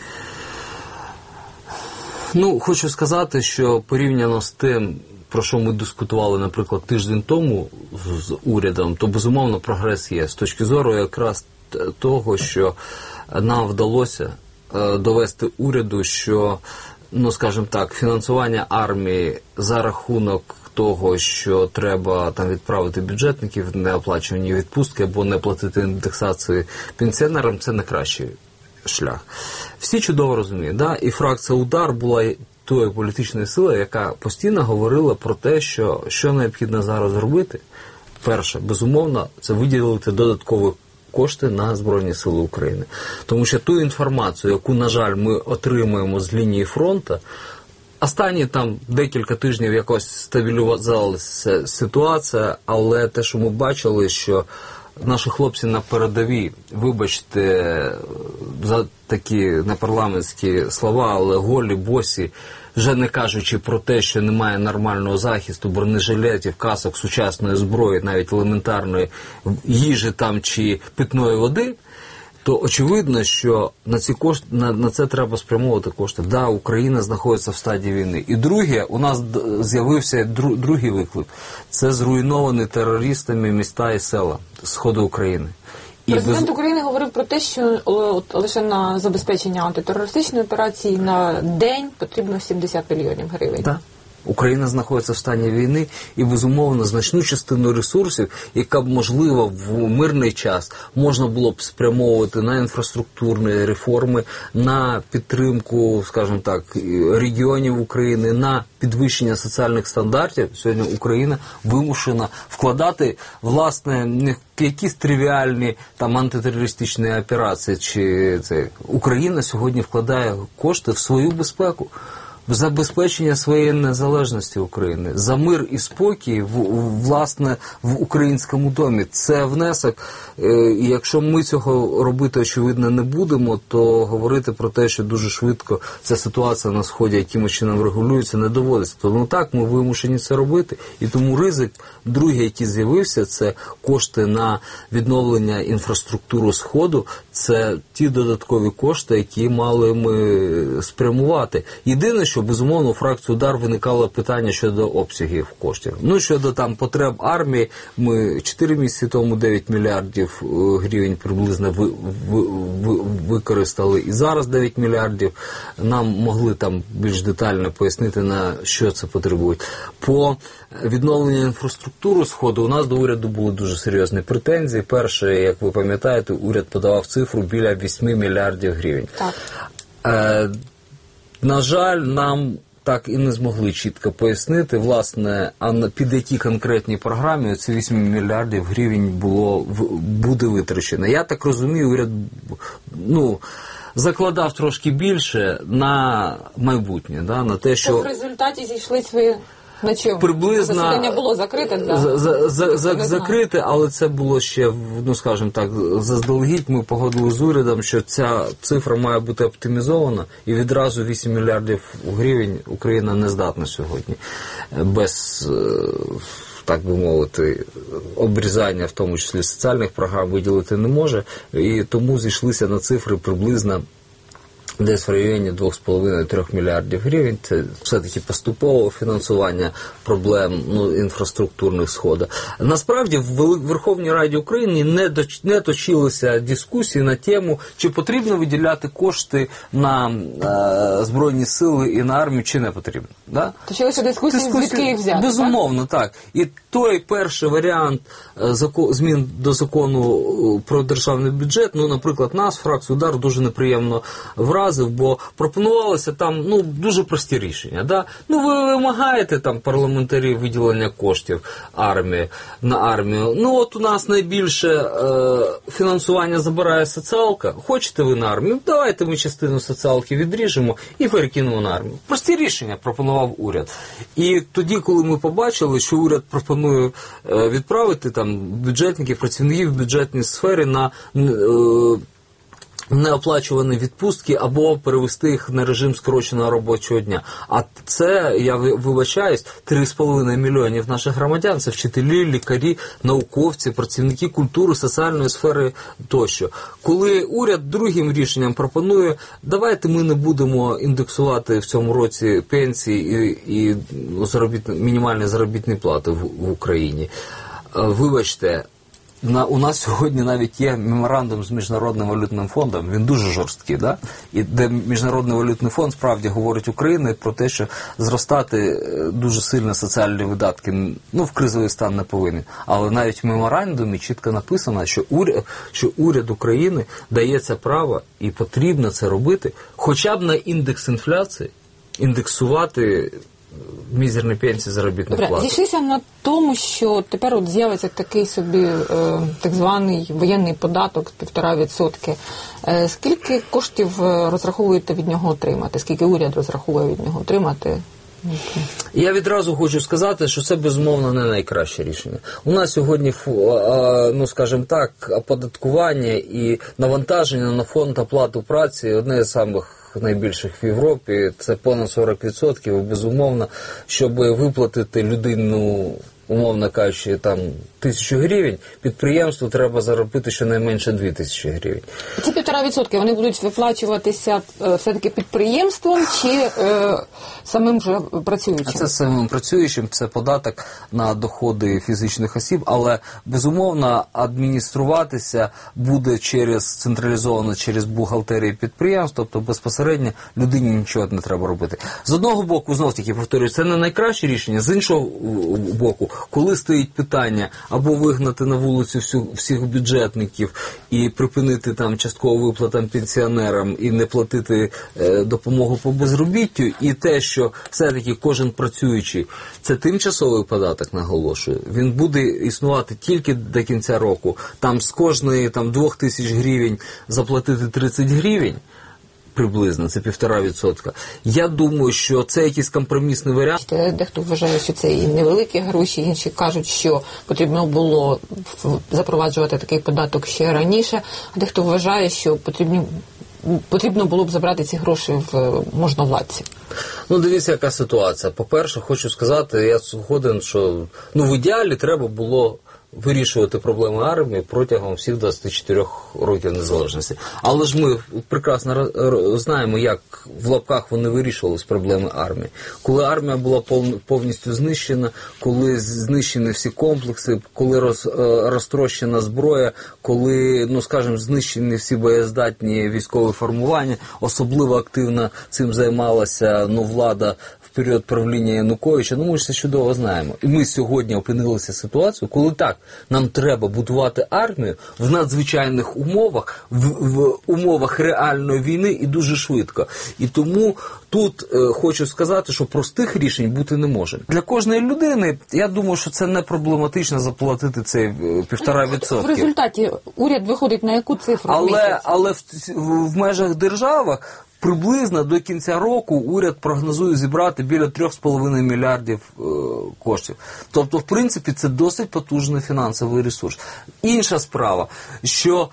Хочу сказати, що порівняно з тим, про що ми дискутували, наприклад, тиждень тому з урядом, то, безумовно, прогрес є. З точки зору якраз того, що нам вдалося довести уряду, що, скажімо так, фінансування армії за рахунок того, що треба там відправити бюджетників, неоплачувані відпустки або не платити індексації пенсіонерам, це не кращий шлях. Всі чудово розуміють, да? І фракція «Удар» була тою політичною силою, яка постійно говорила про те, що необхідно зараз зробити. Перше, безумовно, це виділити додаткові кошти на Збройні Сили України. Тому що ту інформацію, яку, на жаль, ми отримуємо з лінії фронту, останні там декілька тижнів якось стабілізувалася ситуація, але те, що ми бачили, що наші хлопці на передовій, вибачте за такі непарламентські слова, але голі, босі, вже не кажучи про те, що немає нормального захисту, бронежилетів, касок, сучасної зброї, навіть елементарної їжі там чи питної води, то очевидно, що на це треба спрямовувати кошти. Да, Україна знаходиться в стадії війни. І друге, у нас з'явився другий виклик. Це зруйновані терористами міста і села Сходу України. Президент України говорив про те, що лише на забезпечення антитерористичної операції на день потрібно 70 мільйонів гривень. Так. Україна знаходиться в стані війни і, безумовно, значну частину ресурсів, яка б, можливо, в мирний час можна було б спрямовувати на інфраструктурні реформи, на підтримку, скажімо так, регіонів України, на підвищення соціальних стандартів. Сьогодні Україна вимушена вкладати, власне, не якісь тривіальні там антитерористичні операції. Україна сьогодні вкладає кошти в свою безпеку, в забезпечення своєї незалежності України, за мир і спокій, власне, в українському домі. Це внесок, і якщо ми цього робити, очевидно, не будемо, то говорити про те, що дуже швидко ця ситуація на Сході якимось чином регулюється, не доводиться. Тому так, ми вимушені це робити, і тому ризик другий, який з'явився, це кошти на відновлення інфраструктури Сходу, це ті додаткові кошти, які мали ми спрямувати. Єдине, що, безумовно, у фракції «Удар» виникало питання щодо обсягів коштів. Щодо там потреб армії, ми 4 місяці тому 9 мільярдів гривень приблизно використали, і зараз 9 мільярдів. Нам могли там більш детально пояснити, на що це потребують. По відновленню інфраструктури Сходу у нас до уряду були дуже серйозні претензії. Перше, як ви пам'ятаєте, уряд подавав цифру біля 8 мільярдів гривень. Так. На жаль, нам так і не змогли чітко пояснити, власне, під які конкретні програмі ці 8 мільярдів гривень буде витрачено. Я так розумію, уряд закладав трошки більше на майбутнє, на те, що... В результаті зійшлись ви на чому? Приблизно... Засідання було закрите? Закрите, але це було ще, скажімо так, заздалегідь ми погодили з урядом, що ця цифра має бути оптимізована, і відразу 8 мільярдів гривень Україна не здатна сьогодні без, так би мовити, обрізання, в тому числі соціальних програм, виділити не може, і тому зійшлися на цифри приблизно десь в районі 2,5-3 мільярдів гривень. Це все-таки поступове фінансування проблем інфраструктурних сходу. Насправді в Верховній Раді України не точилися дискусії на тему, чи потрібно виділяти кошти на Збройні Сили і на армію, чи не потрібно. Да? Точилися дискусії, звідки їх взяти? Безумовно, так. І той перший варіант змін до закону про державний бюджет, наприклад, нас, фракцію «Удар», дуже неприємно вразив, бо пропонувалося там дуже прості рішення. Да? Ви вимагаєте там парламентарів виділення коштів на армію. От у нас найбільше фінансування забирає соціалка. Хочете ви на армію? Давайте ми частину соціалки відріжемо і перекинемо на армію. Прості рішення пропонував уряд. І тоді, коли ми побачили, що уряд пропонує відправити там бюджетників, працівників в бюджетній сфері на неоплачувані відпустки або перевести їх на режим скороченого робочого дня. А це, я вибачаюсь, 3,5 мільйонів наших громадян. Це вчителі, лікарі, науковці, працівники культури, соціальної сфери тощо. Коли уряд другим рішенням пропонує, давайте ми не будемо індексувати в цьому році пенсії і мінімальні заробітні плати в Україні. Вибачте, у нас сьогодні навіть є меморандум з Міжнародним валютним фондом, він дуже жорсткий, да? І де Міжнародний валютний фонд справді говорить Україні про те, що зростати дуже сильно соціальні видатки, в кризовий стан не повинні. Але навіть в меморандумі чітко написано, що уряд України дає це право і потрібно це робити, хоча б на індекс інфляції, індексувати мізерні пенсії, заробітних плат. Зійшлися на тому, що тепер з'явиться такий собі так званий воєнний податок 1,5%. Скільки коштів розраховуєте від нього отримати? Скільки уряд розраховує від нього отримати? Я відразу хочу сказати, що це, безумовно, не найкраще рішення. У нас сьогодні, скажімо так, оподаткування і навантаження на фонд оплати праці одне з самих найбільших в Європі, це понад 40%, і безумовно, щоб виплатити людину, умовно кажучи, там 1000 гривень, підприємству треба заробити щонайменше 2000 гривень. Ці 1,5% вони будуть виплачуватися все-таки підприємством чи самим же працюючим? Це самим працюючим, це податок на доходи фізичних осіб, але безумовно адмініструватися буде централізовано через бухгалтерію підприємств, тобто безпосередньо людині нічого не треба робити. З одного боку, знов таки повторюю, це не найкраще рішення, з іншого боку, коли стоїть питання або вигнати на вулицю всіх бюджетників і припинити там частково виплатам пенсіонерам і не платити допомогу по безробіттю, і те, що все-таки кожен працюючий, це тимчасовий податок, наголошую, він буде існувати тільки до кінця року, там з кожної 2000 гривень заплатити 30 гривень, приблизно, це 1,5%. Я думаю, що це якийсь компромісний варіант. Дехто вважає, що це і невеликі гроші, інші кажуть, що потрібно було запроваджувати такий податок ще раніше, а дехто вважає, що потрібно було б забрати ці гроші в можновладців. Дивіться, яка ситуація. По-перше, хочу сказати, я згоден, що в ідеалі треба було вирішувати проблеми армії протягом всіх 24 років незалежності. Але ж ми прекрасно знаємо, як в лапках вони вирішувалися проблеми армії. Коли армія була повністю знищена, коли знищені всі комплекси, коли розтрощена зброя, коли, знищені всі боєздатні військові формування, особливо активно цим займалася влада в період правління Януковича, ми ж це чудово знаємо. І ми сьогодні опинилися в ситуацію, коли так, нам треба будувати армію в надзвичайних умовах, в умовах реальної війни і дуже швидко. І тому тут хочу сказати, що простих рішень бути не може. Для кожної людини, я думаю, що це не проблематично заплатити цей 1,5%. В результаті уряд виходить на яку цифру? Але в межах держави приблизно до кінця року уряд прогнозує зібрати біля 3,5 мільярдів коштів. Тобто, в принципі, це досить потужний фінансовий ресурс. Інша справа, що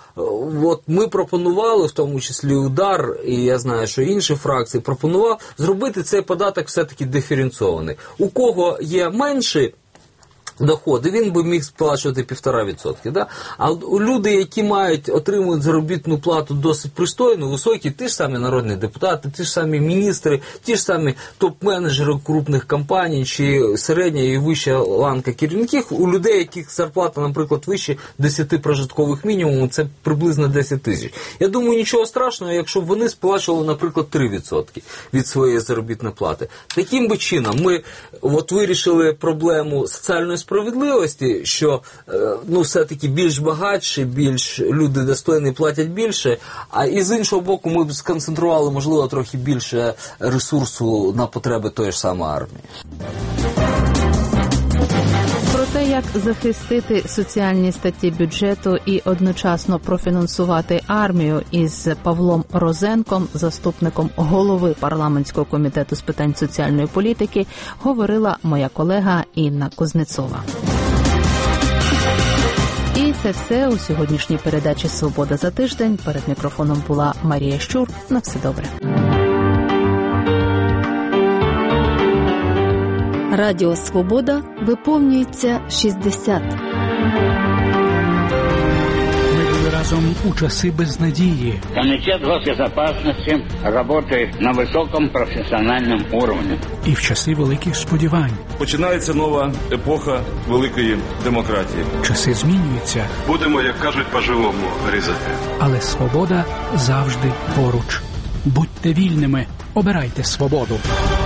ми пропонували, в тому числі «Удар», і я знаю, що інші фракції пропонували зробити цей податок все-таки диференційований. У кого є менші доходи, він би міг сплачувати 1,5%. Да? А люди, які отримують заробітну плату досить пристойну, високі, ті ж самі народні депутати, ті ж самі міністри, ті ж самі топ-менеджери крупних компаній, чи середня і вища ланка керівників, у людей, яких зарплата, наприклад, вище 10 прожиткових мінімумів, це приблизно 10 тисяч. Я думаю, нічого страшного, якщо б вони сплачували, наприклад, 3% від своєї заробітної плати. Таким би чином ми вирішили проблему соціальної справедливості, що все-таки більш багатші, більш люди достойні платять більше, а і з іншого боку ми б сконцентрували, можливо, трохи більше ресурсу на потреби тої ж самої армії. Про те, як захистити соціальні статті бюджету і одночасно профінансувати армію, із Павлом Розенком, заступником голови парламентського комітету з питань соціальної політики, говорила моя колега Інна Кузнецова. І це все у сьогоднішній передачі «Свобода за тиждень». Перед мікрофоном була Марія Щур. На все добре. Радіо «Свобода» виповнюється 60. Ми були разом у часи безнадії. Комитет госбезопасности работает на высоком профессиональном уровне. І в часи великих сподівань. Починається нова епоха великої демократії. Часи змінюються. Будемо, як кажуть, по-живому різати. Але свобода завжди поруч. Будьте вільними, обирайте свободу.